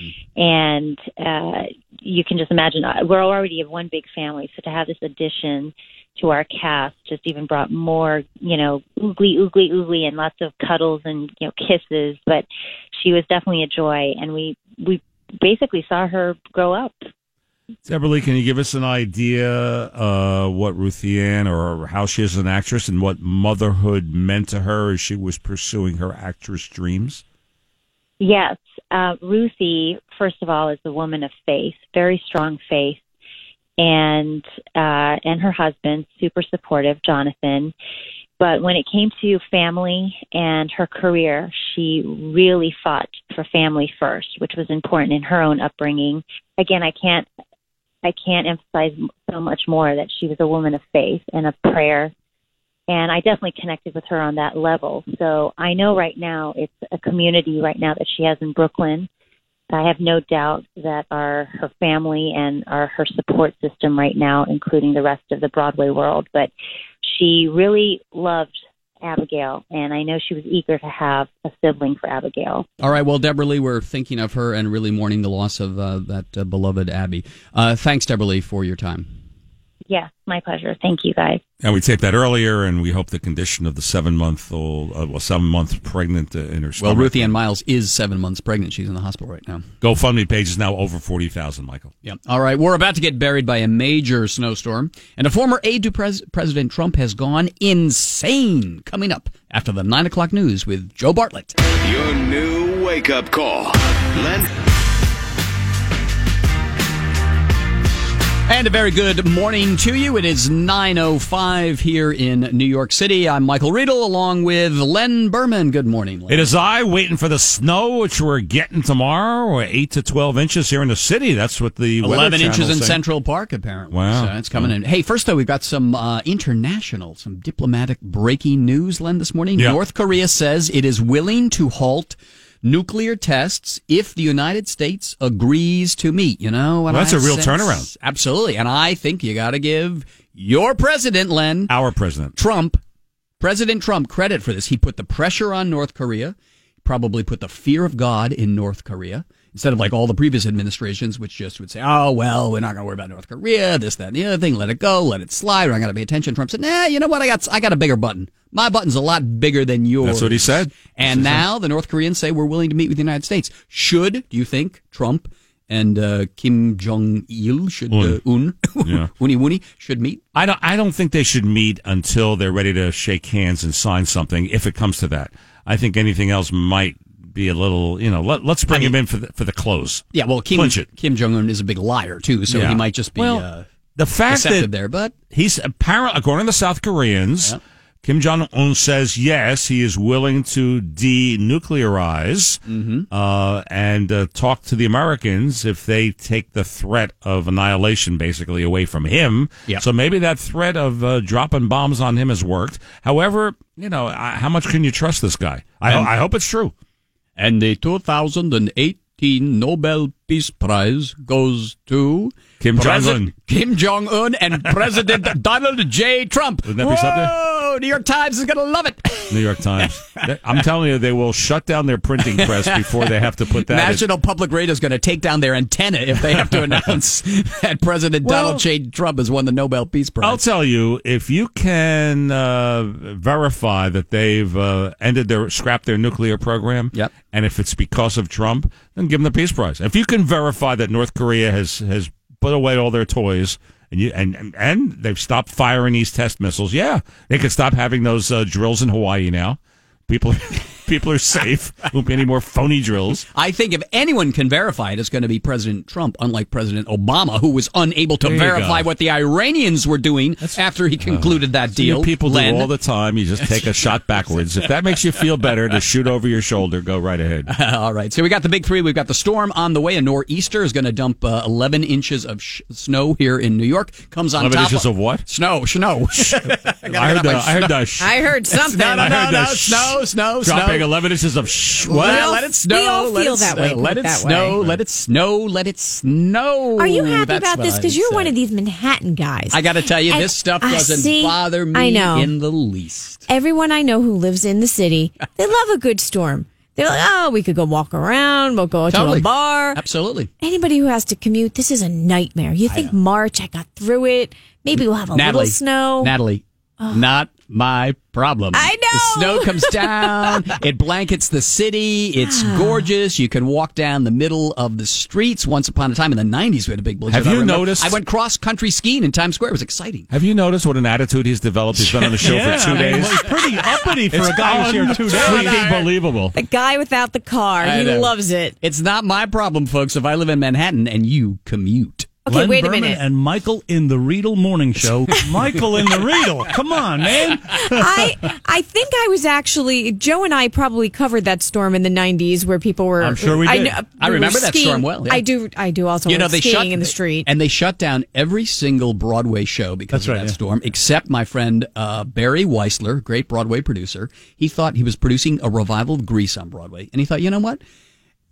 And uh, you can just imagine, uh, we're already of one big family, so to have this addition to our cast just even brought more, you know, oogly, oogly, oogly, and lots of cuddles and, you know, kisses. But she was definitely a joy, and we, we basically saw her grow up. Deborah Lee, can you give us an idea uh, what Ruthie Ann or how she is an actress and what motherhood meant to her as she was pursuing her actress dreams? Yes. Uh, Ruthie, first of all, is a woman of faith, very strong faith. And, uh, and her husband, super supportive, Jonathan. But when it came to family and her career, she really fought for family first, which was important in her own upbringing. Again, I can't, I can't emphasize so much more that she was a woman of faith and of prayer. And I definitely connected with her on that level. So I know right now it's a community right now that she has in Brooklyn, I have no doubt that our her family and our her support system right now, including the rest of the Broadway world, but she really loved Abigail, and I know she was eager to have a sibling for Abigail. All right, well, Deborah Lee, we're thinking of her and really mourning the loss of uh, that uh, beloved Abby. Uh, thanks, Deborah Lee, for your time. Yes, my pleasure. Thank you, guys. And we taped that earlier, and we hope the condition of the seven-month-old, uh, well, seven-month pregnant uh, in her stomach. Well, Ruthie Ann Miles is seven months pregnant. She's in the hospital right now. GoFundMe page is now over forty thousand, Michael. Yep. All right, we're about to get buried by a major snowstorm, and a former aide to pres- President Trump has gone insane. Coming up after the nine o'clock news with Joe Bartlett. Your new wake-up call. Len. And a very good morning to you. It is nine oh five here in New York City. I'm Michael Riedel along with Len Berman. Good morning, Len. It is I waiting for the snow, which we're getting tomorrow, or eight to twelve inches here in the city. That's what the eleven inches in say. Central Park, apparently. Wow. So it's coming in. Hey, first, though, we've got some uh, international, some diplomatic breaking news, Len, this morning. Yeah. North Korea says it is willing to halt nuclear tests if the United States agrees to meet. You know what? Well, that's I a real sense? turnaround. Absolutely. And I think you got to give your president, Len. Our president. Trump. President Trump credit for this. He put the pressure on North Korea. Probably put the fear of God in North Korea. Instead of like all the previous administrations, which just would say, oh, well, we're not going to worry about North Korea, this, that, and the other thing. Let it go. Let it slide. We're not going to pay attention. Trump said, nah, you know what? I got I got a bigger button. My button's a lot bigger than yours. That's what he said. And now the North Koreans say we're willing to meet with the United States. Should, do you think, Trump and uh, Kim Jong-il should, Un. uh, Un, Yeah. Uni Wuni, should meet? I don't, I don't think they should meet until they're ready to shake hands and sign something, if it comes to that. I think anything else might be a little, you know, let, let's bring I mean, him in for the, for the close. Yeah, well, Kim, Clinch it. Kim Jong-un is a big liar, too, so Yeah. he might just be Well, uh, the fact deceptive that there. But he's apparently, according to the South Koreans, Yeah. Kim Jong-un says, yes, he is willing to denuclearize Mm-hmm. uh, and uh, talk to the Americans if they take the threat of annihilation basically away from him. Yeah. So maybe that threat of uh, dropping bombs on him has worked. However, you know, I, how much can you trust this guy? I, ho- I hope it's true. And the two thousand eighteen Nobel Peace Prize goes to Kim Jong-un. Kim Jong-un and President Donald J. Trump. Wouldn't that be something? Whoa, New York Times is going to love it. New York Times. I'm telling you, they will shut down their printing press before they have to put that National Public Radio is going to take down their antenna if they have to announce that President Well, Donald J. Trump has won the Nobel Peace Prize. I'll tell you, if you can uh, verify that they've uh, ended their, scrapped their nuclear program, Yep. and if it's because of Trump, then give them the Peace Prize. If you can verify that North Korea has, has put away all their toys, and you and, and and they've stopped firing these test missiles, yeah, they could stop having those uh, drills in Hawaii now. People, people are safe. Won't be any more phony drills. I think if anyone can verify it, it's going to be President Trump, unlike President Obama, who was unable to There you verify go. what the Iranians were doing after he concluded that So deal. you people Len. do all the time. You just take a shot backwards. If that makes you feel better to shoot over your shoulder, go right ahead. All right. So we got the big three. We've got the storm on the way. A nor'easter is going to dump uh, eleven inches of sh- snow here in New York. Comes on eleven top inches of what? Snow. Snow. I heard, uh, I heard uh, sh- I heard something. No, no, I no, heard no. the sh- Snow, snow, dropping snow. eleven inches of sh- Well, what? let it snow. We all let feel it, that way, uh, put let it it that snow. way. Let it snow. Let it snow. Are you happy That's about what this? I Because you're say. one of these Manhattan guys. I got to tell you, And this stuff I doesn't see- bother me I know. in the least. Everyone I know who lives in the city, they love a good storm. They're like, oh, we could go walk around. We'll go Totally. to a bar. Absolutely. Anybody who has to commute, this is a nightmare. You think March, I got through it. Maybe we'll have a Natalie, little snow. Natalie, not my problem. I know. The snow comes down. It blankets the city. It's gorgeous. You can walk down the middle of the streets. Once upon a time in the nineties, we had a big blizzard. Have I you remember. noticed- I went cross-country skiing in Times Square. It was exciting. Have you noticed what an attitude he's developed? He's been on the show Yeah, for two I mean, days. he's pretty uppity for It's a guy who's here two days. freaking believable. The guy without the car, I he know. loves it. It's not my problem, folks, if I live in Manhattan and you commute. Okay, Len wait a Berman minute. and Michael in the Riedel Morning Show. Michael in the Riedel. Come on, man. I I think I was actually Joe and I probably covered that storm in the nineties where people were. I'm sure we I, did. kn- I we were remember that skiing. storm well, yeah. I do. I do also. You know, like they skiing shut in the street. and they shut down every single Broadway show because That's of right, that yeah. storm, except my friend uh, Barry Weissler, great Broadway producer. He thought he was producing a revival of Grease on Broadway, and he thought, you know what?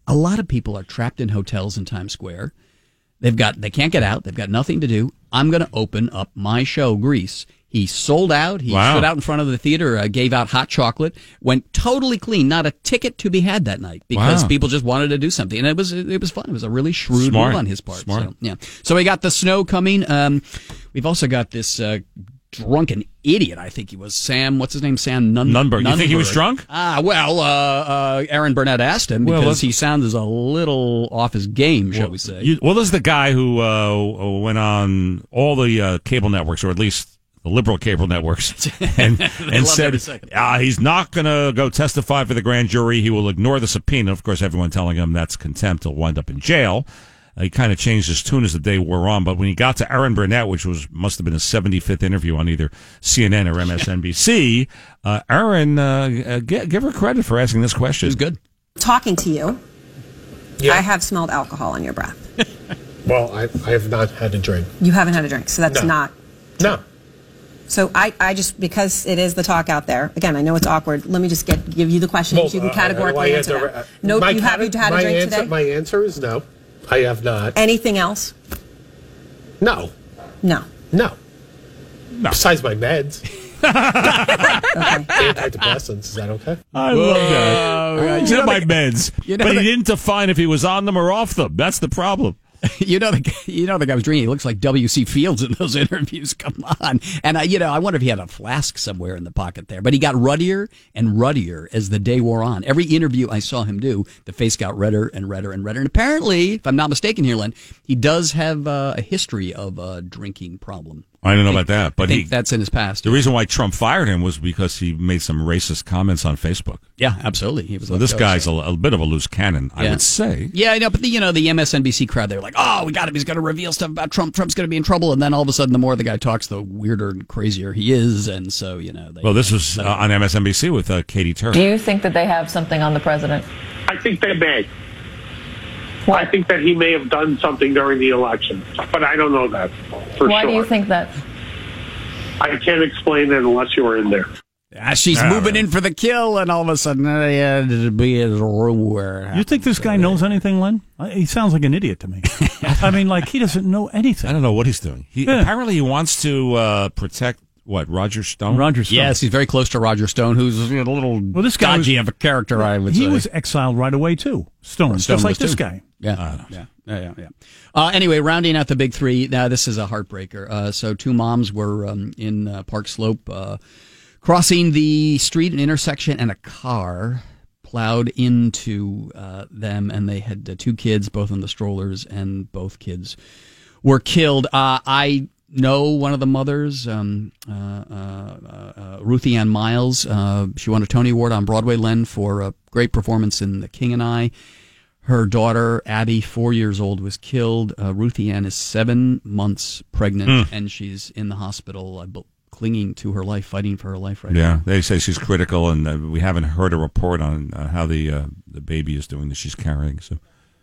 A lot of people are trapped in hotels in Times Square. They've got, they can't get out. They've got nothing to do. I'm going to open up my show, Grease. He sold out. He Wow. stood out in front of the theater, uh, gave out hot chocolate, went totally clean. Not a ticket to be had that night because Wow. people just wanted to do something, and it was it was fun. It was a really shrewd Smart. move on his part. Smart. So, yeah. So we got the snow coming. Um, we've also got this uh, drunken idiot. I think he was Sam. What's his name? Sam Nun- Nunberg. You think he was Nunberg. drunk? Ah, well, uh, uh, Aaron Burnett asked him Well, because let's- he sounds a little off his game, shall Well, we say? You, well, this is the guy who uh, went on all the uh, cable networks, or at least the liberal cable networks, and, and loved every said second. uh, he's not going to go testify for the grand jury. He will ignore the subpoena. Of course, everyone telling him that's contempt. He'll wind up in jail. Uh, he kind of changed his tune as the day wore on. But when he got to Aaron Burnett, which was must have been his seventy-fifth interview on either C N N or M S N B C, uh, Aaron, uh, uh, g- give her credit for asking this question. It was good. Talking to you, Yeah. I have smelled alcohol on your breath. Well, I, I have not had a drink. You haven't had a drink, so that's No. not. No. So I, I just, because it is the talk out there, again, I know it's awkward, let me just get give you the question. Well, you can uh, categorically I answer answer- that. uh, No, my you have you cate- had a my drink answer, today? My answer is no. I have not. Anything else? No. No. No. Besides my meds. Antidepressants. Is that okay? I love that. Uh, He's you know on my the- meds, you know but he the- didn't define if he was on them or off them. That's the problem. You know the guy- you know the guy was drinking. He looks like W C Fields in those interviews. Come on, and I, you know, I wonder if he had a flask somewhere in the pocket there. But he got ruddier and ruddier as the day wore on. Every interview I saw him do, the face got redder and redder and redder. And apparently, if I'm not mistaken here, Len, he does have uh, a history of a drinking problem. I don't know think- about that, but I think he, that's in his past. the reason why Trump fired him was because he made some racist comments on Facebook. Yeah, absolutely. He was. So let this go, guy's so- a, a bit of a loose cannon, I Yeah. would say. Yeah, I know, but the, you know the M S N B C crowd, they're like, "Oh, we got him. He's going to reveal stuff about Trump. Trump's going to be in trouble." And then all of a sudden, the more the guy talks, the weirder and crazier he is. And so, you know, they, Well, this was uh, on M S N B C with uh, Katie Turk. Do you think that they have something on the president? I think they may. I think that he may have done something during the election, but I don't know that for Why sure. do you think that? I can't explain it unless you were in there. Ah, she's Ah, moving right. in for the kill, and all of a sudden, uh, yeah, it'd be a room where. You think this guy knows anything, Len? Uh, He sounds like an idiot to me. I mean, like, he doesn't know anything. I don't know what he's doing. He Yeah. apparently he wants to uh, protect what Roger Stone. Roger Stone. Yes, he's very close to Roger Stone, who's you know, a little Well, this guy dodgy was- of a character, I would He say. was exiled right away, too. Stone, Stone just like was, this too. guy. Yeah, yeah, yeah, yeah. yeah. Uh, anyway, rounding out the big three. Now, this is a heartbreaker. Uh, so, two moms were um, in uh, Park Slope, uh, crossing the street, an intersection, and a car plowed into uh, them, and they had uh, two kids, both in the strollers, and both kids were killed. Uh, I know one of the mothers, um, uh, uh, uh, Ruthie Ann Miles. Uh, she won a Tony Award on Broadway, Len, for a great performance in The King and I. Her daughter, Abby, four years old, was killed. Uh, Ruthie Ann is seven months pregnant, Mm. and she's in the hospital, I bel- clinging to her life, fighting for her life right Yeah, now. they say she's critical, and uh, we haven't heard a report on uh, how the uh, the baby is doing that she's carrying. So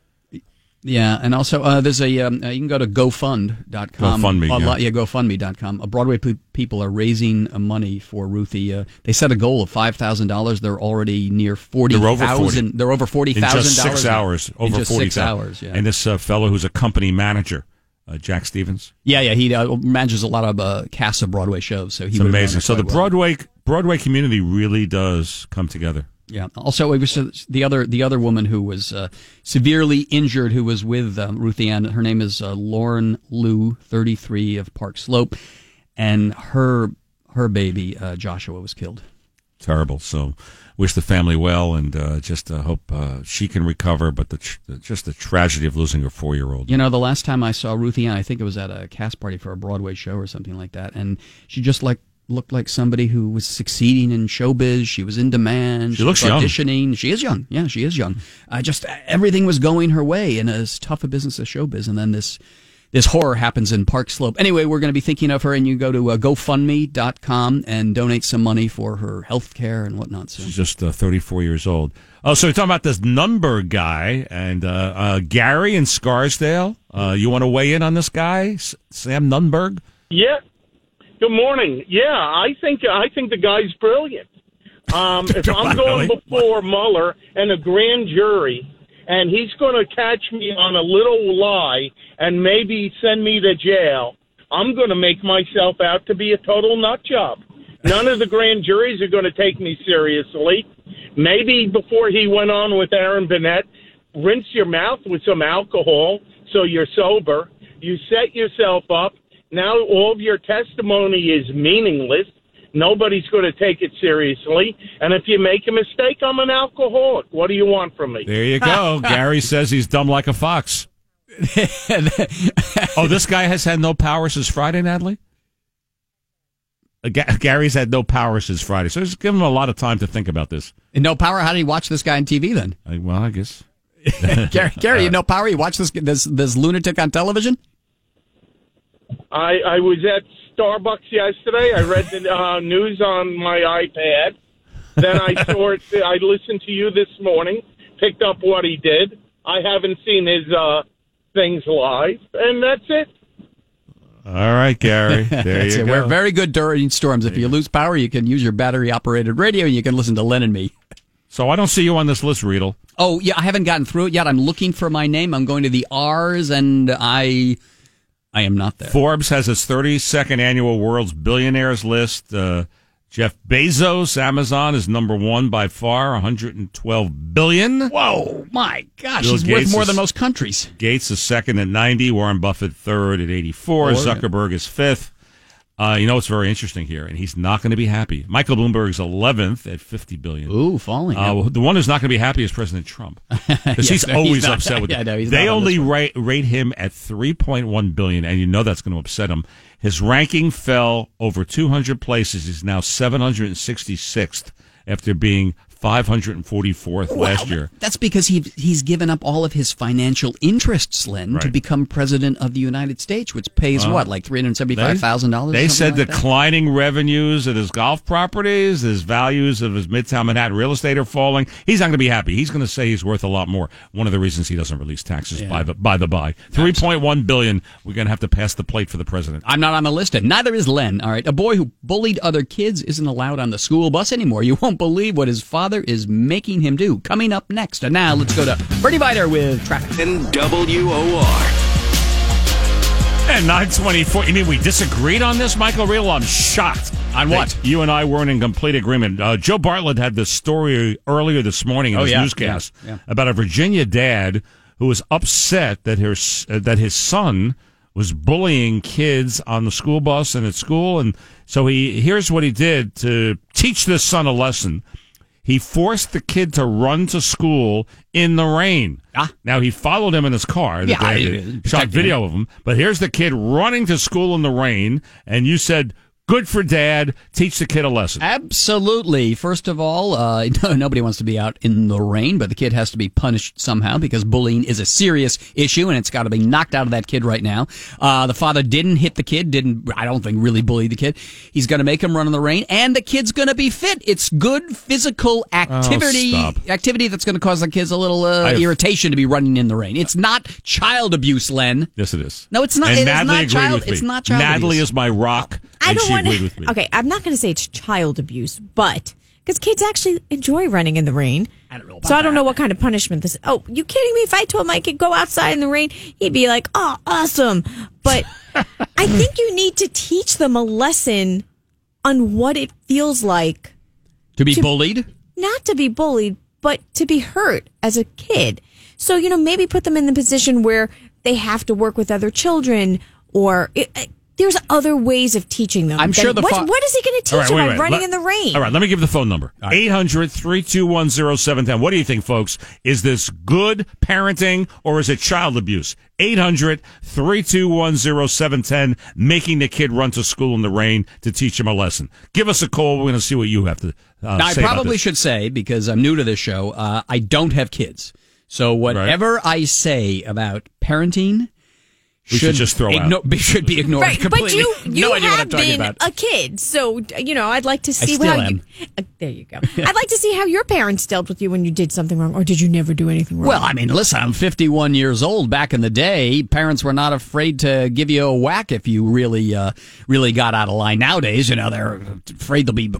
Yeah, and also uh, there's a um, uh, you can go to GoFund dot com. GoFundMe, Uh, yeah. yeah, GoFundMe dot com. Uh, Broadway pe- people are raising uh, money for Ruthie. Uh, they set a goal of five thousand dollars. They're already near forty they're over forty. thousand. They're over forty in thousand just dollars six hours. Over in just forty six hours. Yeah. And this uh, fellow who's a company manager, uh, Jack Stevens. Yeah, yeah, he uh, manages a lot of uh, casts of Broadway shows, so he It's would have known amazing. her So the quite well. Broadway Broadway community really does come together. Yeah. Also, it was uh, the other the other woman who was uh, severely injured, who was with um, Ruthie Ann. Her name is uh, Lauren Liu, thirty-three, of Park Slope, and her her baby uh, Joshua was killed. Terrible. So wish the family well, and uh, just uh, hope uh, she can recover. But the tr- just the tragedy of losing her four year old. You know, the last time I saw Ruthie Ann, I think it was at a cast party for a Broadway show or something like that, and she just like looked like somebody who was succeeding in showbiz. She was in demand. She looks was young. auditioning. She is young. Yeah, she is young. Uh, just everything was going her way in as tough a business as showbiz, and then this this horror happens in Park Slope. Anyway, we're going to be thinking of her, and you go to uh, GoFundMe dot com and donate some money for her health care and whatnot. So. She's just uh, thirty-four years old. Oh, so we're talking about this Nunberg guy and uh, uh, Gary in Scarsdale. Uh, you want to weigh in on this guy, S- Sam Nunberg? Yeah. Good morning. Yeah, I think I think the guy's brilliant. Um, if I'm going Really? before Mueller and a grand jury, and he's going to catch me on a little lie and maybe send me to jail, I'm going to make myself out to be a total nut job. None of the grand juries are going to take me seriously. Maybe before he went on with Aaron Burnett, rinse your mouth with some alcohol so you're sober. You set yourself up. Now all of your testimony is meaningless. Nobody's going to take it seriously. And if you make a mistake, I'm an alcoholic. What do you want from me? There you go. Gary says he's dumb like a fox. Oh, this guy has had no power since Friday, Natalie? Uh, Ga- Gary's had no power since Friday. So just give him a lot of time to think about this. And no power? How do you watch this guy on T V then? Uh, well, I guess. Gary, Gary, you no power? You watch this this this lunatic on television? I, I was at Starbucks yesterday. I read the uh, news on my iPad. Then I saw it. I listened to you this morning, picked up what he did. I haven't seen his uh, things live, and that's it. All right, Gary. There you it. go. We're very good during storms. If you lose power, you can use your battery-operated radio, and you can listen to Len and me. So I don't see you on this list, Riedel. Oh, yeah, I haven't gotten through it yet. I'm looking for my name. I'm going to the R's, and I... I am not there. Forbes has its thirty-second annual World's Billionaires list. Uh, Jeff Bezos, Amazon, is number one by far, one hundred twelve billion dollars. Whoa, my gosh, Bill he's Gates worth more is, than most countries. Gates is second at ninety, Warren Buffett third at eighty-four, Oh, Zuckerberg is fifth. Uh, you know what's very interesting here, and he's not going to be happy. Michael Bloomberg's eleventh at fifty billion dollars. Ooh, falling. Uh, the one who's not going to be happy is President Trump, because Yes, he's no, always he's not- upset with yeah, it. no, he's They not on only this one. rate, rate him at three point one billion dollars, and you know that's going to upset him. His ranking fell over two hundred places. He's now seven hundred sixty-sixth after being five hundred forty-fourth last year. That's because he he's given up all of his financial interests, Len, to Right. become president of the United States, which pays Uh, what, like three hundred seventy-five thousand dollars? They said declining revenues at his golf properties, his values of his Midtown Manhattan real estate are falling. He's not going to be happy. He's going to say he's worth a lot more. One of the reasons he doesn't release taxes, Yeah. by the by the by, three point one billion. We're going to have to pass the plate for the president. I'm not on the list, and neither is Len. All right, a boy who bullied other kids isn't allowed on the school bus anymore. You won't believe what his father is making him do. Coming up next, and now let's go to Bertie Viter with traffic. And W O R. And nine twenty-four. You mean we disagreed on this, Michael Riedel? I'm shocked. On what? That you and I weren't in complete agreement. Uh, Joe Bartlett had this story earlier this morning in Oh, his yeah, newscast yeah, yeah. about a Virginia dad who was upset that his uh, that his son was bullying kids on the school bus and at school, and so he here's what he did to teach this son a lesson. He forced the kid to run to school in the rain. Ah. Now, he followed him in his car. The Yeah, dad I- did. uh, shot protecting video of him. But here's the kid running to school in the rain, and you said, good for dad, teach the kid a lesson. Absolutely. First of all, uh, no, nobody wants to be out in the rain, but the kid has to be punished somehow because bullying is a serious issue, and it's got to be knocked out of that kid right now. Uh, the father didn't hit the kid, didn't, I don't think, really bully the kid. He's going to make him run in the rain, and the kid's going to be fit. It's good physical activity, Oh, stop. activity that's going to cause the kids a little uh, I have- irritation to be running in the rain. It's not child abuse, Len. Yes, it is. No, it's not. And It is Natalie not agreed child. with me. It's not child Natalie abuse. is my rock, I and don't she want agreed with me. Okay, I'm not going to say it's child abuse, but because kids actually enjoy running in the rain. I don't know. So I don't know what kind of punishment this. Oh, you kidding me? If I told my kid go outside in the rain, he'd be like, "Oh, awesome!" But I think you need to teach them a lesson on what it feels like To be to- bullied? not to be bullied, but to be hurt as a kid. So, you know, maybe put them in the position where they have to work with other children, or it, it- there's other ways of teaching them. I'm than- sure the what, fa- what is he going to teach All right, them wait, by wait. running Let- in the rain? All right, let me give the phone number. eight hundred, three two one, oh seven one oh. What do you think, folks? Is this good parenting or is it child abuse? eight hundred, three two one, oh seven one oh, making the kid run to school in the rain to teach him a lesson. Give us a call. We're going to see what you have to uh, Now, I say about probably this. should say, because I'm new to this show, uh, I don't have kids. So whatever I say about parenting We should just throw out. igno- should be ignored Right, completely. but you you no idea what I'm have talking been about. a kid, so you know I'd like to see still how am. you. Uh, there you go. I'd like to see how your parents dealt with you when you did something wrong, or did you never do anything wrong? Well, I mean, listen, I'm fifty-one years old. Back in the day, parents were not afraid to give you a whack if you really, uh, really got out of line. Nowadays, you know, they're afraid they'll be p-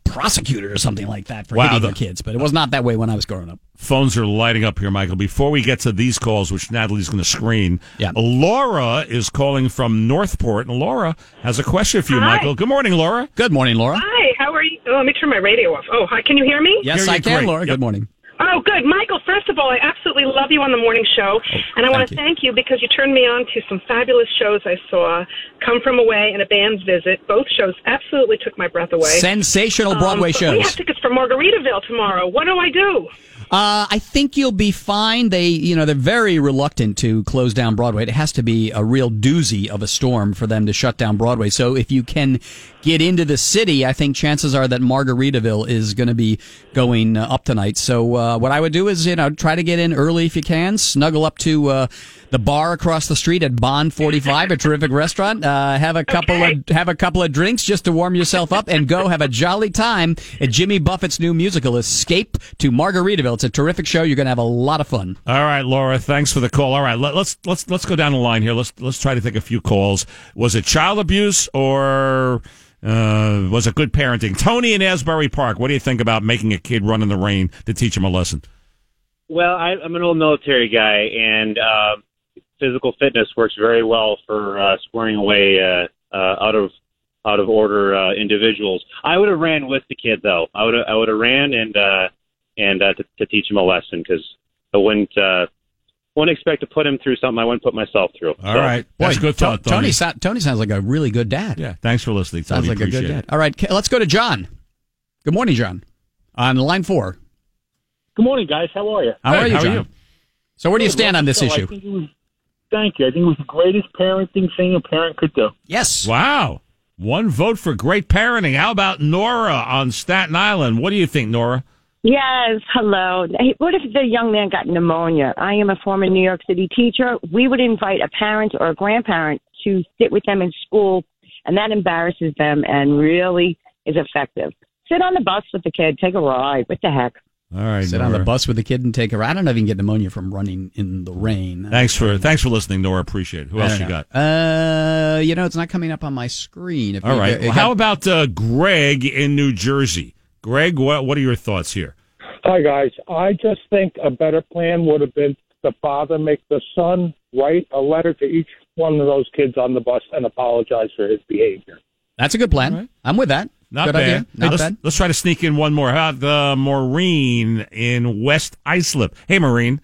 prosecutor or something like that for Wow, hitting the- their kids. But it was not that way when I was growing up. Phones are lighting up here, Michael. Before we get to these calls, which Natalie's going to screen, yeah. Laura is calling from Northport, and Laura has a question for you, Hi. Michael. Good morning, Laura. Good morning, Laura. Hi, how are you? Oh, let me turn my radio off. Oh, hi, can you hear me? Yes, Hear I you can, great. Laura. Yep. Good morning. Oh, good. Michael, first of all, I absolutely love you on the morning show. and I want thank to you. thank you because you turned me on to some fabulous shows I saw, Come From Away and A Band's Visit. Both shows absolutely took my breath away. Sensational Broadway um, but shows. We have tickets for Margaritaville tomorrow. What do I do? Uh, I think you'll be fine. They, you know, they're very reluctant to close down Broadway. It has to be a real doozy of a storm for them to shut down Broadway. So if you can get into the city, I think chances are that Margaritaville is going to be going uh, up tonight. So uh, what I would do is, you know, try to get in early if you can. Snuggle up to uh, the bar across the street at Bond forty-five, a terrific restaurant. Uh, have a couple Okay. of have a couple of drinks just to warm yourself up, and go have a jolly time at Jimmy Buffett's new musical, Escape to Margaritaville. It's a terrific show. You're going to have a lot of fun. All right, Laura. Thanks for the call. All right, let, let's let's let's go down the line here. Let's let's try to take a few calls. Was it child abuse or uh, was it good parenting? Tony in Asbury Park. What do you think about making a kid run in the rain to teach him a lesson? Well, I, I'm an old military guy, and uh, physical fitness works very well for uh, squaring away uh, uh, out of out of order uh, individuals. I would have ran with the kid, though. I would I would have ran and uh, and uh, to, to teach him a lesson, because I wouldn't uh, wouldn't expect to put him through something I wouldn't put myself through. All right, that's Boy, good thought, Tony. Tony. Tony, Tony sounds like a really good dad. Yeah, thanks for listening, Tony. Sounds like a Appreciate good it. dad. All right, K- let's go to John. Good morning, John. On line four. Good morning, guys. How are you? How are you, how are John? you? So where do you Good. stand on this So I issue? think it was, thank you. I think it was the greatest parenting thing a parent could do. Yes. Wow. One vote for great parenting. How about Nora on Staten Island? What do you think, Nora? Yes, hello. Hey, what if the young man got pneumonia? I am a former New York City teacher. We would invite a parent or a grandparent to sit with them in school, and that embarrasses them and really is effective. Sit on the bus with the kid, take a ride. What the heck? All right, Sit Nora. on the bus with the kid and take a ride. I don't know if you can get pneumonia from running in the rain. Thanks for thanks for listening, Nora. Appreciate it. Who I else don't you know. got? Uh, you know, it's not coming up on my screen. If All you- right. it Well, got- how about uh, Greg in New Jersey? Greg, what what are your thoughts here? Hi, guys. I just think a better plan would have been the father make the son write a letter to each one of those kids on the bus and apologize for his behavior. That's a good plan. I'm with that. Not Good bad. idea. Not let's, bad. let's try to sneak in one more. How about the Maureen in West Islip? Hey, Maureen.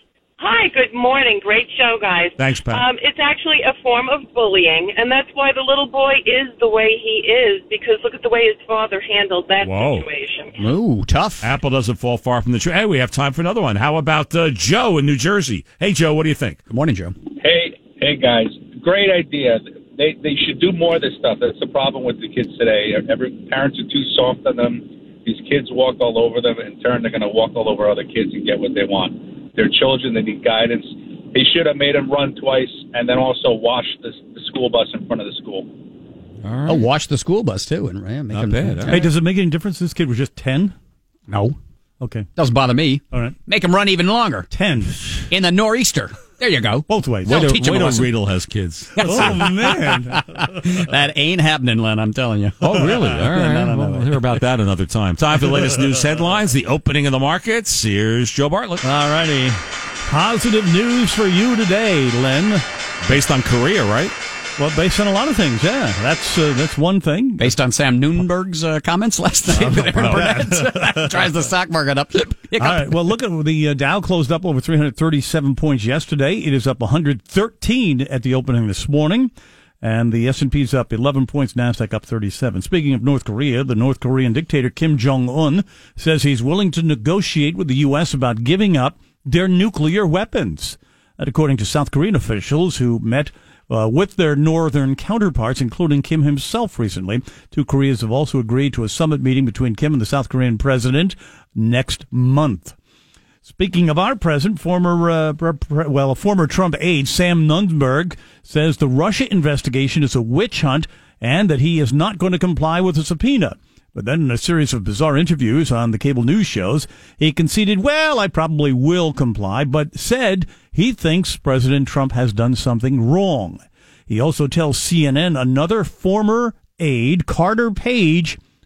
Hi, good morning. Great show, guys. Thanks, Pat. Um, it's actually a form of bullying, and that's why the little boy is the way he is, because look at the way his father handled that Whoa. situation. Ooh, tough. Apple doesn't fall far from the tree. Hey, we have time for another one. How about uh, Joe in New Jersey? Hey, Joe, what do you think? Good morning, Joe. Hey, hey, guys! Great idea. They they should do more of this stuff. That's the problem with the kids today. Every parents are too soft on them. These kids walk all over them. In turn, they're going to walk all over other kids and get what they want. They're children. They need guidance. They should have made them run twice and then also wash the, the school bus in front of the school. All right. Oh, wash the school bus too, and yeah, make Not them, bad. All Hey, right. does it make any difference? This kid was just ten. No, Okay. doesn't bother me. All right. Make them run even longer Ten. in the nor'easter. There you go. Both ways. They'll Wait teach till them a lesson. Riedel has kids. Oh man. That ain't happening, Len. I'm telling you. Oh, really? All right. No, no, no, Well, no. we'll hear about that another time. Time for the latest news headlines, the opening of the markets. Here's Joe Bartlett. All righty. Positive news for you today, Len. Based on Korea, right? Well, based on a lot of things, yeah. That's uh, that's one thing. Based on Sam Nunberg's uh, comments last night, with Aaron Burnett tries the stock market up. All right. Well, look at the uh, Dow closed up over three hundred thirty-seven points yesterday. It is up one hundred thirteen at the opening this morning. And the S and P's up eleven points, NASDAQ up thirty-seven. Speaking of North Korea, the North Korean dictator Kim Jong-un says he's willing to negotiate with the U S about giving up their nuclear weapons. That according to South Korean officials who met Uh, with their northern counterparts, including Kim himself recently. Two Koreas have also agreed to a summit meeting between Kim and the South Korean president next month. Speaking of our president, former, uh, pre- well, a former Trump aide, Sam Nunberg, says the Russia investigation is a witch hunt and that he is not going to comply with a subpoena. But then in a series of bizarre interviews on the cable news shows, he conceded, well, I probably will comply, but said he thinks President Trump has done something wrong. He also tells C N N another former aide, Carter Page,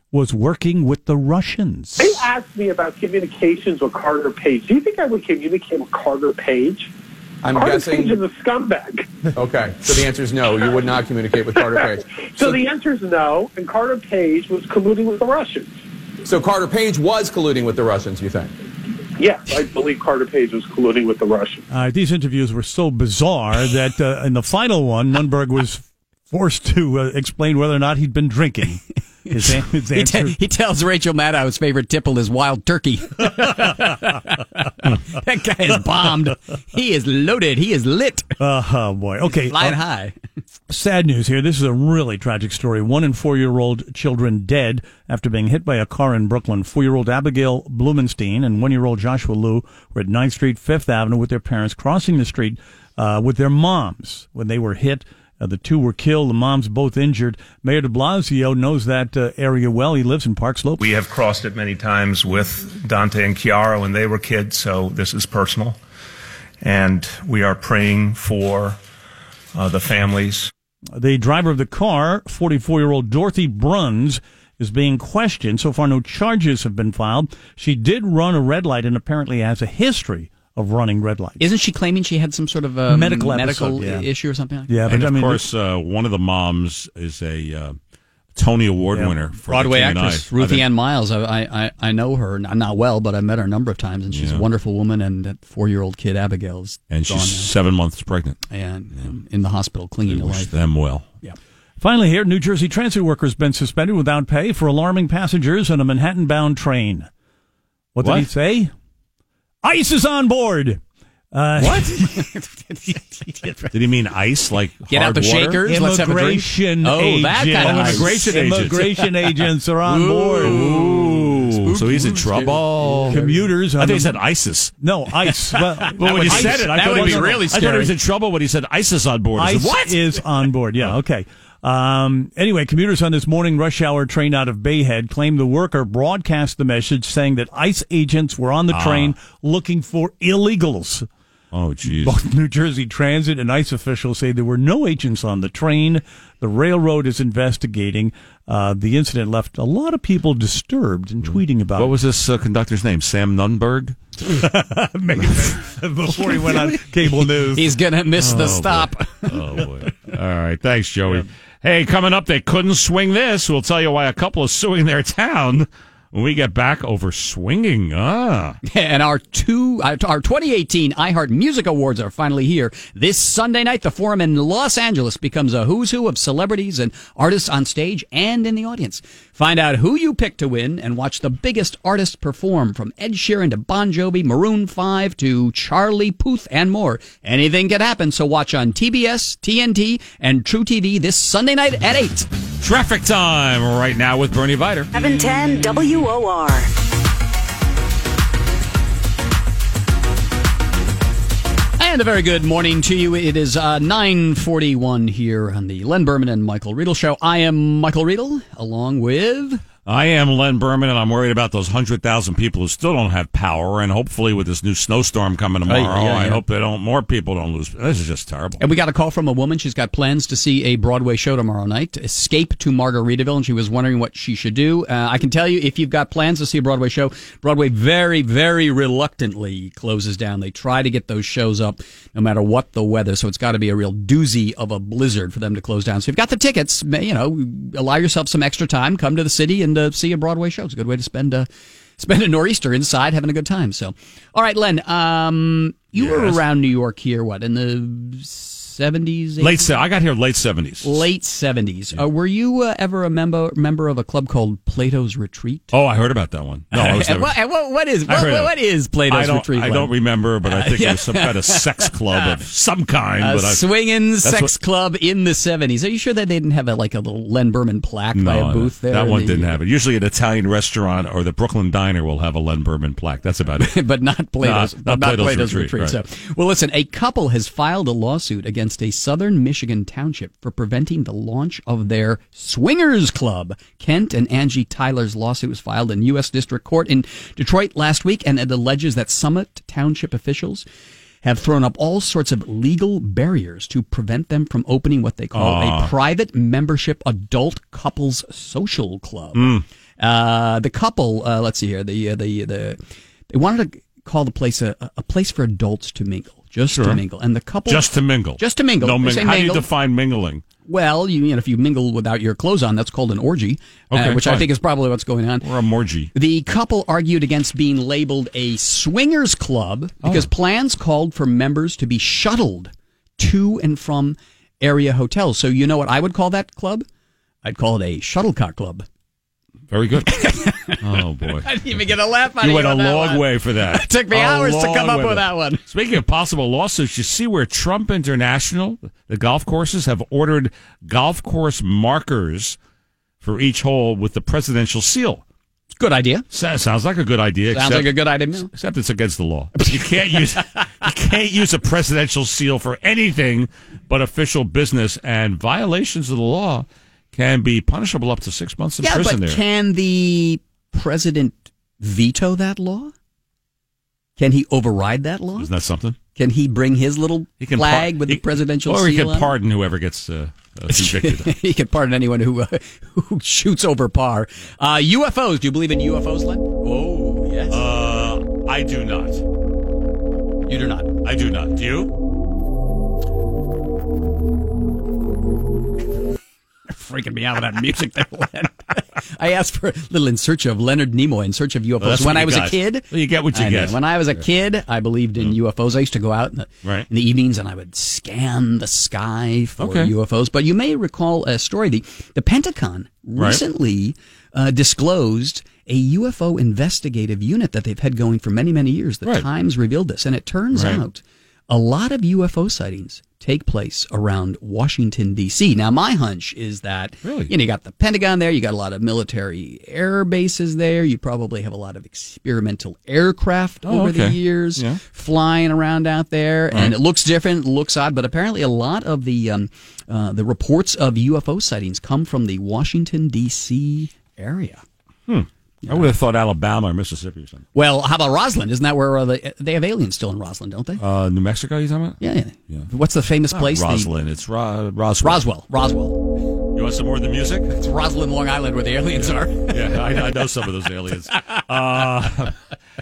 was working with the Russians. They asked me about communications with Carter Page. Do you think I would communicate with Carter Page? I'm Carter guessing. Page is a scumbag. Okay, so the answer is no. You would not communicate with Carter Page. So, so the answer is no, and Carter Page was colluding with the Russians. So Carter Page was colluding with the Russians, you think? Yes, I believe Carter Page was colluding with the Russians. Uh, these interviews were so bizarre that uh, in the final one, Nunberg was forced to uh, explain whether or not he'd been drinking. His, his he, te- he tells Rachel Maddow his favorite tipple is wild turkey. That guy is bombed. He is loaded. He is lit. Uh, oh, boy. Okay. Flying uh, high. Sad news here. This is a really tragic story. One and four-year-old children dead after being hit by a car in Brooklyn. Four-year-old Abigail Blumenstein and one-year-old Joshua Liu were at ninth Street, Fifth Avenue with their parents, crossing the street uh, with their moms when they were hit. Uh, the two were killed. The moms both injured. Mayor de Blasio knows that uh, area well. He lives in Park Slope. We have crossed it many times with Dante and Chiara when they were kids, so this is personal. And we are praying for uh, the families. The driver of the car, forty-four-year-old Dorothy Bruns, is being questioned. So far, no charges have been filed. She did run a red light and apparently has a history of running red lights. Isn't she claiming she had some sort of um, medical, medical episode, yeah. issue or something like that? Yeah, but and I of mean, course, uh, one of the moms is a uh, Tony Award yeah. winner for Broadway The King and actress I. Ruthie Ann Miles. I, I I know her not well, but I met her a number of times, and she's Yeah. a wonderful woman. And that four-year-old kid Abigail is And gone she's now. seven months pregnant. and um, in the hospital clinging We to wish life. them well. Yeah. Finally here, New Jersey transit workers been suspended without pay for alarming passengers on a Manhattan-bound train. What did What? he say? ICE is on board. Uh, What? Did he mean ice, like Get hard out the water? shakers. Let's have a drink. Immigration Oh, agents. that kind of Oh, ice. immigration agents. Immigration agents are on board. Ooh, so he's in trouble. Commuters. I on think he the- said ISIS. No, ICE. Well, Well, when you ICE- said it, I that thought would he be was, really I thought he was scary. in trouble when he said ISIS on board. I ICE said, what? is on board. Yeah, okay. Um, anyway, commuters on this morning rush hour train out of Bayhead claimed the worker broadcast the message saying that ICE agents were on the Ah. train looking for illegals. Oh, jeez. Both New Jersey Transit and ICE officials say there were no agents on the train. The railroad is investigating. Uh, the incident left a lot of people disturbed and tweeting about What was this uh, conductor's name? Sam Nunberg? Maybe before he went on cable news. He's gonna miss the Oh, stop. boy. Oh, boy. All right. Thanks, Joey. Hey, coming up, they couldn't swing this. We'll tell you why a couple is suing their town when we get back over swinging. Ah. And our two, uh, our twenty eighteen iHeart Music Awards are finally here. This Sunday night, the Forum in Los Angeles becomes a who's who of celebrities and artists on stage and in the audience. Find out who you pick to win and watch the biggest artists perform, from Ed Sheeran to Bon Jovi, Maroon five to Charlie Puth and more. Anything can happen, so watch on T B S, T N T, and True T V this Sunday night at eight. Traffic time right now with Bernie Viter. seven ten W O R. And a very good morning to you. It is uh, nine forty-one here on the Len Berman and Michael Riedel Show. I am Michael Riedel, along with... I am Len Berman, and I'm worried about those one hundred thousand people who still don't have power, and hopefully with this new snowstorm coming tomorrow, yeah, yeah. I hope they don't. More people don't lose. This is just terrible. And we got a call from a woman. She's got plans to see a Broadway show tomorrow night, Escape to Margaritaville, and she was wondering what she should do. Uh, I can tell you, if you've got plans to see a Broadway show, Broadway very, very reluctantly closes down. They try to get those shows up no matter what the weather, so it's got to be a real doozy of a blizzard for them to close down. So if you've got the tickets, you know, allow yourself some extra time, come to the city and uh, see a Broadway show. It's a good way to spend a, spend a nor'easter inside having a good time. So, all right, Len, um, you Yes. were around New York here, what, in the seventies? Late, se- I got here late seventies. Late seventies. Uh, were you uh, ever a member member of a club called Plato's Retreat? Oh, I heard about that one. No, I was And never. what, and what, what is I what, heard of what it. is Plato's I don't, Retreat? I Len? don't remember, but I think Uh, it was some kind of sex club of some kind. A but I, swinging that's sex what- club in the seventies. Are you sure that they didn't have a, like a little Len Berman plaque by a booth there? that one The- didn't have it. Usually, an Italian restaurant or the Brooklyn Diner will have a Len Berman plaque. That's about it. but not Plato's, Not- but not not Plato's Plato's Retreat, Retreat. So, well, listen, a couple has filed a lawsuit against a southern Michigan township for preventing the launch of their swingers club. Kent and Angie Tyler's lawsuit was filed in U S District Court in Detroit last week, and it alleges that Summit Township officials have thrown up all sorts of legal barriers to prevent them from opening what they call Aw. a private membership adult couples social club. Mm. Uh, the couple, uh, let's see here, the, uh, the, the, they wanted to call the place a, a place for adults to mingle, just Sure. to mingle. And the couple. Just to mingle. Just to mingle. No They ming- say How do you mingle. define mingling? Well, you, you know, if you mingle without your clothes on, that's called an orgy, Okay, uh, which I fine. think is probably what's going on. Or a morgy. The couple argued against being labeled a swingers club because Oh. plans called for members to be shuttled to and from area hotels. So you know what I would call that club? I'd call it a shuttlecock club. Very good. Oh, boy. I didn't even get a laugh out You of went you a on that long one. way for that. It took me A hours to long come up way with for- that one. Speaking of possible lawsuits, you see where Trump International, the golf courses, have ordered golf course markers for each hole with the presidential seal. Good idea. So, sounds like a good idea. Sounds except, like a good idea. Except it's against the law. You can't use you can't use a presidential seal for anything but official business, and violations of the law can be punishable up to six months in Yeah, prison. but there. can the president veto that law? Can he override that law? Isn't that something? Can he bring his little He can flag par- with he- the presidential or he seal can on it? pardon whoever gets uh, uh, convicted. He can pardon anyone who uh, who shoots over par. Uh, U F Os. Do you believe in U F Os, Len? Oh, yes. Uh, I do not. You do not. I do not. Do you? Freaking me out with that music there, Len. I asked for a little In Search of Leonard Nimoy, In Search of U F Os. Well, that's when what I you was got. a kid. Well, you get what you I know. get. When I was a kid, I believed in U F Os. I used to go out in the, Right. in the evenings and I would scan the sky for Okay. U F Os. But you may recall a story. The, the Pentagon Right. recently uh, disclosed a U F O investigative unit that they've had going for many, many years. The Right. Times revealed this. And it turns Right. out a lot of U F O sightings take place around Washington, D C. Now, my hunch is that Really? you know, you got the Pentagon there, you got a lot of military air bases there, you probably have a lot of experimental aircraft Oh, over the okay. years Yeah. flying around out there, Right. and it looks different, it looks odd, but apparently a lot of the um, uh, the reports of U F O sightings come from the Washington, D C area. Hmm. I would have thought Alabama or Mississippi or something. Well, how about Roslyn? Isn't that where uh, the, they have aliens still in Roslyn, don't they? Uh, New Mexico, you talking about? Yeah, yeah. Yeah. What's the famous Not place? The- Roslyn. It's Ro- Roswell. Roswell. Roswell. You want some more of the music? It's Roslyn, Long Island, where the aliens are. Yeah, I, I know some of those aliens. Uh,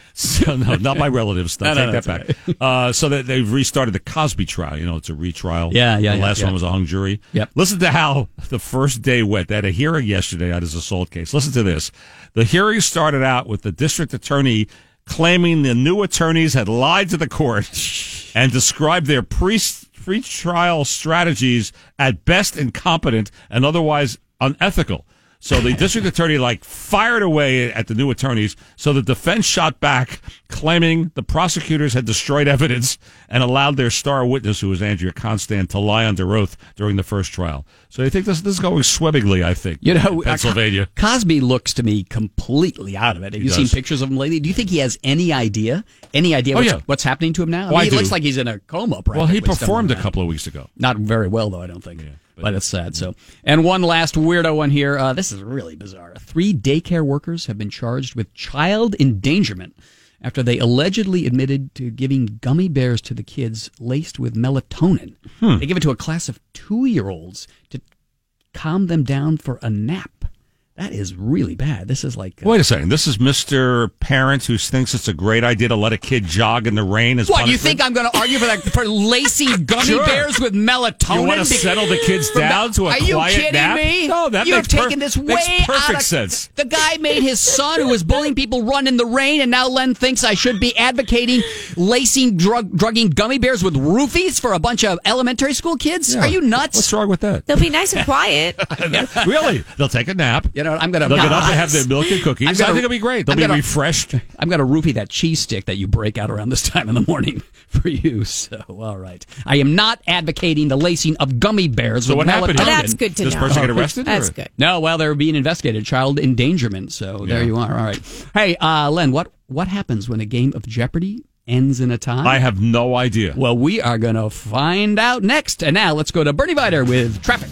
so no, not my relatives. No, I no, take no, that back. Uh, so that they've restarted the Cosby trial. You know, it's a retrial. Yeah, yeah, The yeah, last yeah. one was a hung jury. Yep. Listen to how the first day went. They had a hearing yesterday on his assault case. Listen to this. The hearing started out with the district attorney claiming the new attorneys had lied to the court and described their pre pre-trial strategies at best incompetent and otherwise unethical. So the district attorney like fired away at the new attorneys. So the defense shot back, claiming the prosecutors had destroyed evidence and allowed their star witness, who was Andrea Constant, to lie under oath during the first trial. So I think this, this is going swimmingly, I think, You know, in Pennsylvania. uh, Co- Cosby looks to me completely out of it. Have He you seen does. pictures of him lately? Do you think he has any idea? Any idea Oh, what's, yeah. what's happening to him now? I Oh, mean, I he do. looks like he's in a coma. Well, he practically, performed a something like couple of weeks ago. that. Not very well, though, I don't think. But it's sad. So, and one last weirdo one here. Uh, this is really bizarre. Three daycare workers have been charged with child endangerment after they allegedly admitted to giving gummy bears to the kids laced with melatonin. Hmm. They give it to a class of two-year-olds to calm them down for a nap. That is really bad. This is like uh, Wait a second. This is Mister Parent who thinks it's a great idea to let a kid jog in the rain as what punishment? you think I'm going to argue for that for lacing gummy Sure. bears with melatonin? You want to settle the kids From down the- to a Are you quiet kidding nap? me? No, that You've makes per- taken this way makes perfect out of sense. The guy made his son, who was bullying people, run in the rain, and now Len thinks I should be advocating lacing, drug, drugging gummy bears with roofies for a bunch of elementary school kids. Yeah. Are you nuts? What's wrong with that? They'll be nice and quiet. Really? They'll take a nap. You know, I'm going to They'll get up and have their milk and cookies. I'm I gonna- think it'll be great. They'll I'm be gonna- refreshed. I'm going to roofie that cheese stick that you break out around this time in the morning for you. So, all right. I am not advocating the lacing of gummy bears So with what happened melatonin. here? That's good to This know. person get arrested? That's or- good. No, well, they're being investigated. Child endangerment. So there Yeah. you are. All right. Hey, uh, Len, what, what happens when a game of Jeopardy ends in a tie? I have no idea. Well, we are going to find out next. And now let's go to Bernie Viter with traffic.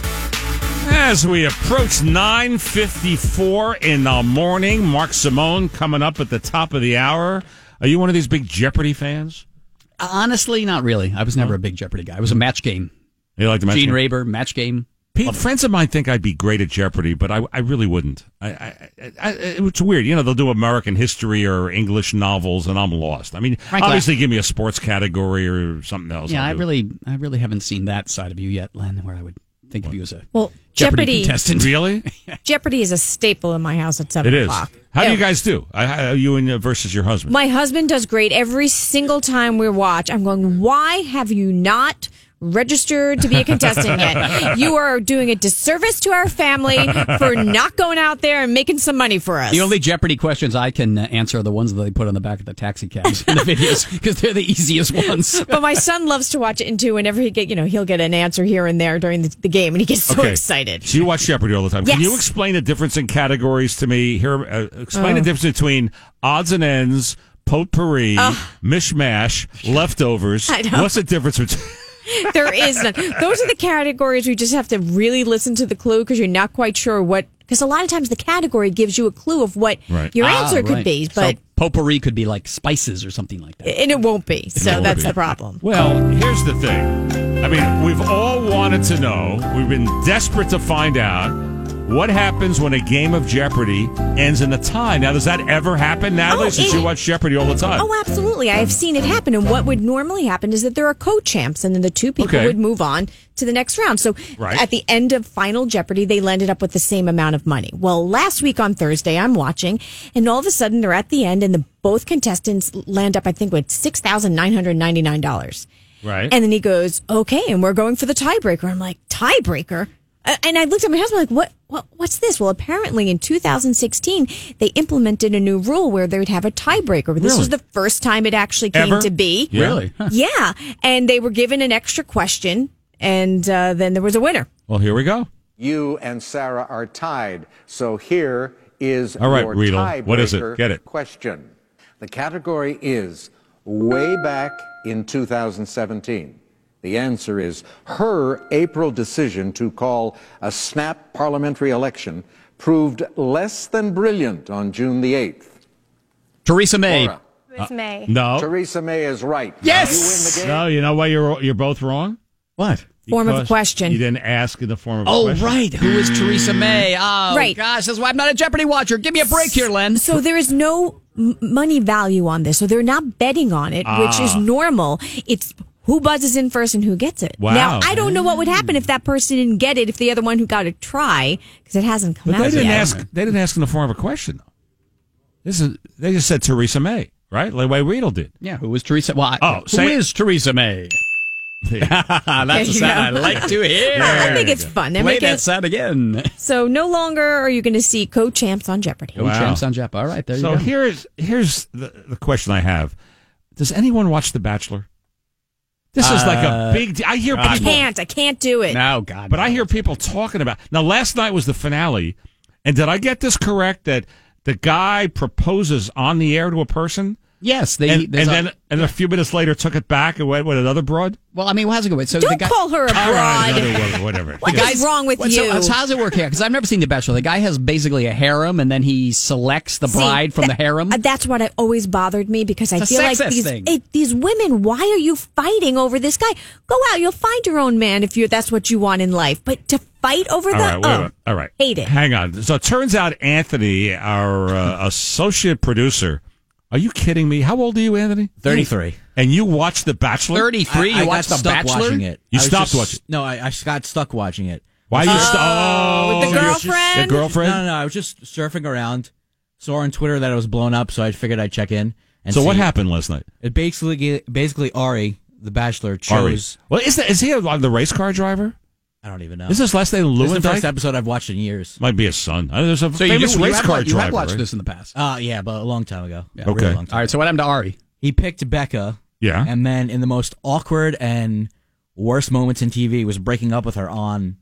As we approach nine fifty-four in the morning, Mark Simone coming up at the top of the hour. Are you one of these big Jeopardy fans? Honestly, not really. I was never a big Jeopardy guy. I was a match game. You like the match Gene game? Raber, match game. Pete, friends of mine think I'd be great at Jeopardy, but I, I really wouldn't. I, I, I, it's weird. You know, they'll do American history or English novels, and I'm lost. I mean, Frankly, obviously, give me a sports category or something else. Yeah, I'll I do. really, I really haven't seen that side of you yet, Len, where I would think of you as a Well, Jeopardy, Jeopardy- contestant. Really? Jeopardy is a staple in my house at seven It is. o'clock. How do Yeah. you guys do? I, I, you and uh, versus your husband? My husband does great every single time we watch. I'm going, why have you not registered to be a contestant yet? You are doing a disservice to our family for not going out there and making some money for us. The only Jeopardy questions I can uh, answer are the ones that they put on the back of the taxi cabs in the videos because they're the easiest ones. But my son loves to watch it, and too, whenever he get, you know, he'll get an answer here and there during the, the game, and he gets so Okay. excited. So you watch Jeopardy all the time. Can Yes. you explain the difference in categories to me? Here, uh, explain Oh. the difference between odds and ends, potpourri, Oh. mishmash, leftovers. I know. What's the difference between? There is none. Those are the categories where you just have to really listen to the clue because you're not quite sure what. Because a lot of times the category gives you a clue of what Right. your Ah, answer could right. be, but so potpourri could be like spices or something like that. and it won't be. So won't that's be. the problem. Well, here's the thing. I mean, we've all wanted to know. We've been desperate to find out what happens when a game of Jeopardy ends in a tie. Now, does that ever happen, Natalie, Oh, since it- you watch Jeopardy all the time? Oh, absolutely. I have seen it happen. And what would normally happen is that there are co-champs, and then the two people Okay. would move on to the next round. So Right. at the end of Final Jeopardy, they landed up with the same amount of money. Well, last week on Thursday, I'm watching, and all of a sudden they're at the end, and the both contestants land up, I think, with six thousand nine hundred ninety-nine dollars. Right. And then he goes, okay, and we're going for the tiebreaker. I'm like, tiebreaker? Uh, And I looked at my husband like, what, what, what's this? Well, apparently in two thousand sixteen, they implemented a new rule where they would have a tiebreaker. This Really? was the first time it actually came Ever? to be. Yeah. Really? Huh. Yeah. And they were given an extra question, and uh, then there was a winner. Well, here we go. You and Sarah are tied. So here is All right, your Riedel. tiebreaker What is it? Get it. question. The category is way back in two thousand seventeen. The answer is her April decision to call a snap parliamentary election proved less than brilliant on June the eighth. Theresa May. Laura. Theresa May. No. Theresa May is right. Yes! You win the game. No, you know why you're you're both wrong? What? Form of a Because question. You didn't ask in the form of a Oh, question. right. Who is Theresa May? Oh, Right. gosh. That's why I'm not a Jeopardy watcher. Give me a break here, Len. So there is no m- money value on this. So they're not betting on it, which is Ah. normal. It's who buzzes in first and who gets it. Wow. Now, I don't know what would happen if that person didn't get it, if the other one who got it try, because it hasn't come But out they didn't yet. ask. They didn't ask in the form of a question, though. This is. They just said Theresa May, right? Like way Riedel did. Yeah, who is Theresa? Well, I- Oh, who say- is Theresa May? That's There a you sound I go. like to hear. I think it's fun. They're Play making that it- sound again. So no longer are you going to see co-champs on Jeopardy. Oh, champs on Jeopardy. All right, there So you go. here's here's the, the question I have: does anyone watch The Bachelor? This is like a Uh, big. De- I hear I people. can't. I can't do it. No, God. But I hear people talking about. Now, last night was the finale, and did I get this correct that the guy proposes on the air to a person? Yes, they. and, and there's a- then and a few minutes later took it back and went with another broad. well, I mean, how's it going? So Don't the guy, call her a All right, broad. another one, whatever. What the is guy's- wrong with what- you? So, so how does it work here? Because I've never seen The Bachelor. The guy has basically a harem, and then he selects the See, bride from that- the harem. uh, That's what I always bothered me because I It's a feel like sexist these thing. it, these women. Why are you fighting over this guy? Go out. You'll find your own man if you that's what you want in life. But to fight over All the right, wait a oh, minute. All right. hate it. Hang on. So it turns out Anthony, our uh, associate producer, are you kidding me? How old are you, Anthony? thirty-three. And you watched The Bachelor? Thirty-three. I, You I watched got The stuck Bachelor? watching it. You I was stopped just- watching? No, I, I got stuck watching it. Why are you st- oh, with the your- girlfriend? Your girlfriend? No, no, no. I was just surfing around. Saw on Twitter that it was blown up, so I figured I'd check in. And So what see. happened last night? It basically, basically Ari, the Bachelor, Ari. chose. Well, is that is he a, the race car driver? I don't even know. Is his last name This is the Lewandowski? first episode I've watched in years. Might be his son. I mean, there's a So you, famous do, you, race have, car wa- you driver. have watched right? this in the past. Uh, yeah, but a long time ago. Yeah, Okay. really long time. All right. So what happened to Ari? He picked Becca. Yeah. And then in the most awkward and worst moments in T V was breaking up with her on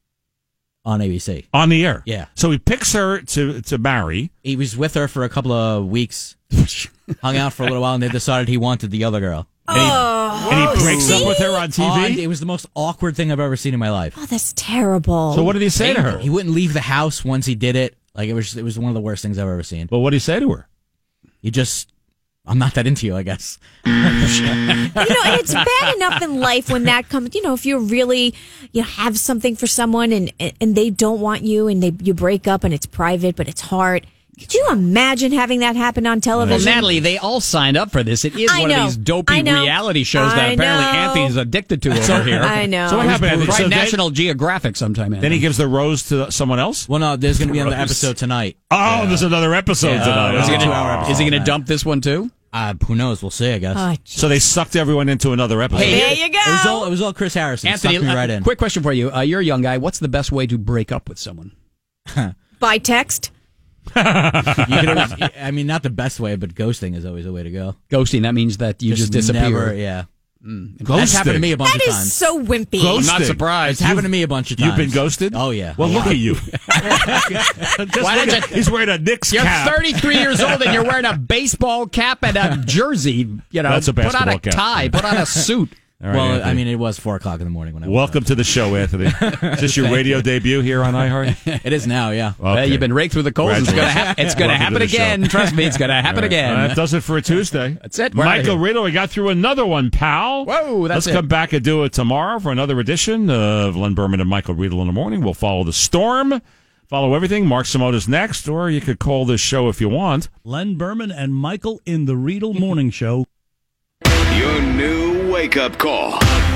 on A B C. On the air. Yeah. So he picks her to, to marry. He was with her for a couple of weeks, hung out for a little while, and they decided he wanted the other girl. And he, and he breaks up with her on T V? On- it was the most awkward thing I've ever seen in my life. Oh, that's terrible. So what did he say to her? He wouldn't leave the house once he did it. Like it was, it was one of the worst things I've ever seen. Well, what did he say to her? He just, I'm not that into you, I guess. You know, and it's bad enough in life when that comes, you know, if you really, you know, have something for someone and and they don't want you and they you break up and it's private, but it's hard. Could you imagine having that happen on television? Well, Natalie, they all signed up for this. It is I one know. of these dopey I know. reality shows that I apparently know. Anthony's addicted to over here. I know. So what happened? Right, So they- National Geographic sometime. Anthony. Then he gives the rose to someone else? Well, no, there's going to be another Rose. episode tonight. Oh, there's another episode Yeah. tonight. Uh, is he Oh. gonna, is he going to dump this one too? Uh, who knows? We'll see, I guess. Oh, So they sucked everyone into another episode. Hey, there you go. It was all, it was all Chris Harrison. Anthony, Sucked me uh, right in. quick question for you. Uh, you're a young guy. What's the best way to break up with someone? By text? You could always, I mean, not the best way, but ghosting is always a way to go. Ghosting, that means that you just, disappear. Never, yeah. Mm. That's happened to me a bunch That of is times. so wimpy. Ghosting. I'm not surprised. It's happened to me a bunch of times. You've been ghosted? Oh, yeah. Well, look at you. Just Why look don't at- he's wearing a Knicks You're cap. thirty-three years old and you're wearing a baseball cap and a jersey. You know, That's a put on basketball a cap. tie, put on a suit. All right, well, Anthony. I mean, it was four o'clock in the morning when I woke Welcome up. to the show, Anthony. Is this your Thank radio you. debut here on iHeart? It is now, yeah. Okay. Well, you've been raked through the coals. It's gonna, ha- it's gonna Welcome happen to the show. again. Trust me, it's gonna happen All right. again. Well, that does it for a Tuesday. That's it. We're outta Michael here. Riddle, we got through another one, pal. Whoa, that's Let's it. come back and do it tomorrow for another edition of Len Berman and Michael Riddle in the morning. We'll follow the storm, follow everything. Mark Simota's next, or you could call this show if you want. Len Berman and Michael in the Riedel Morning Show. Your new wake-up call.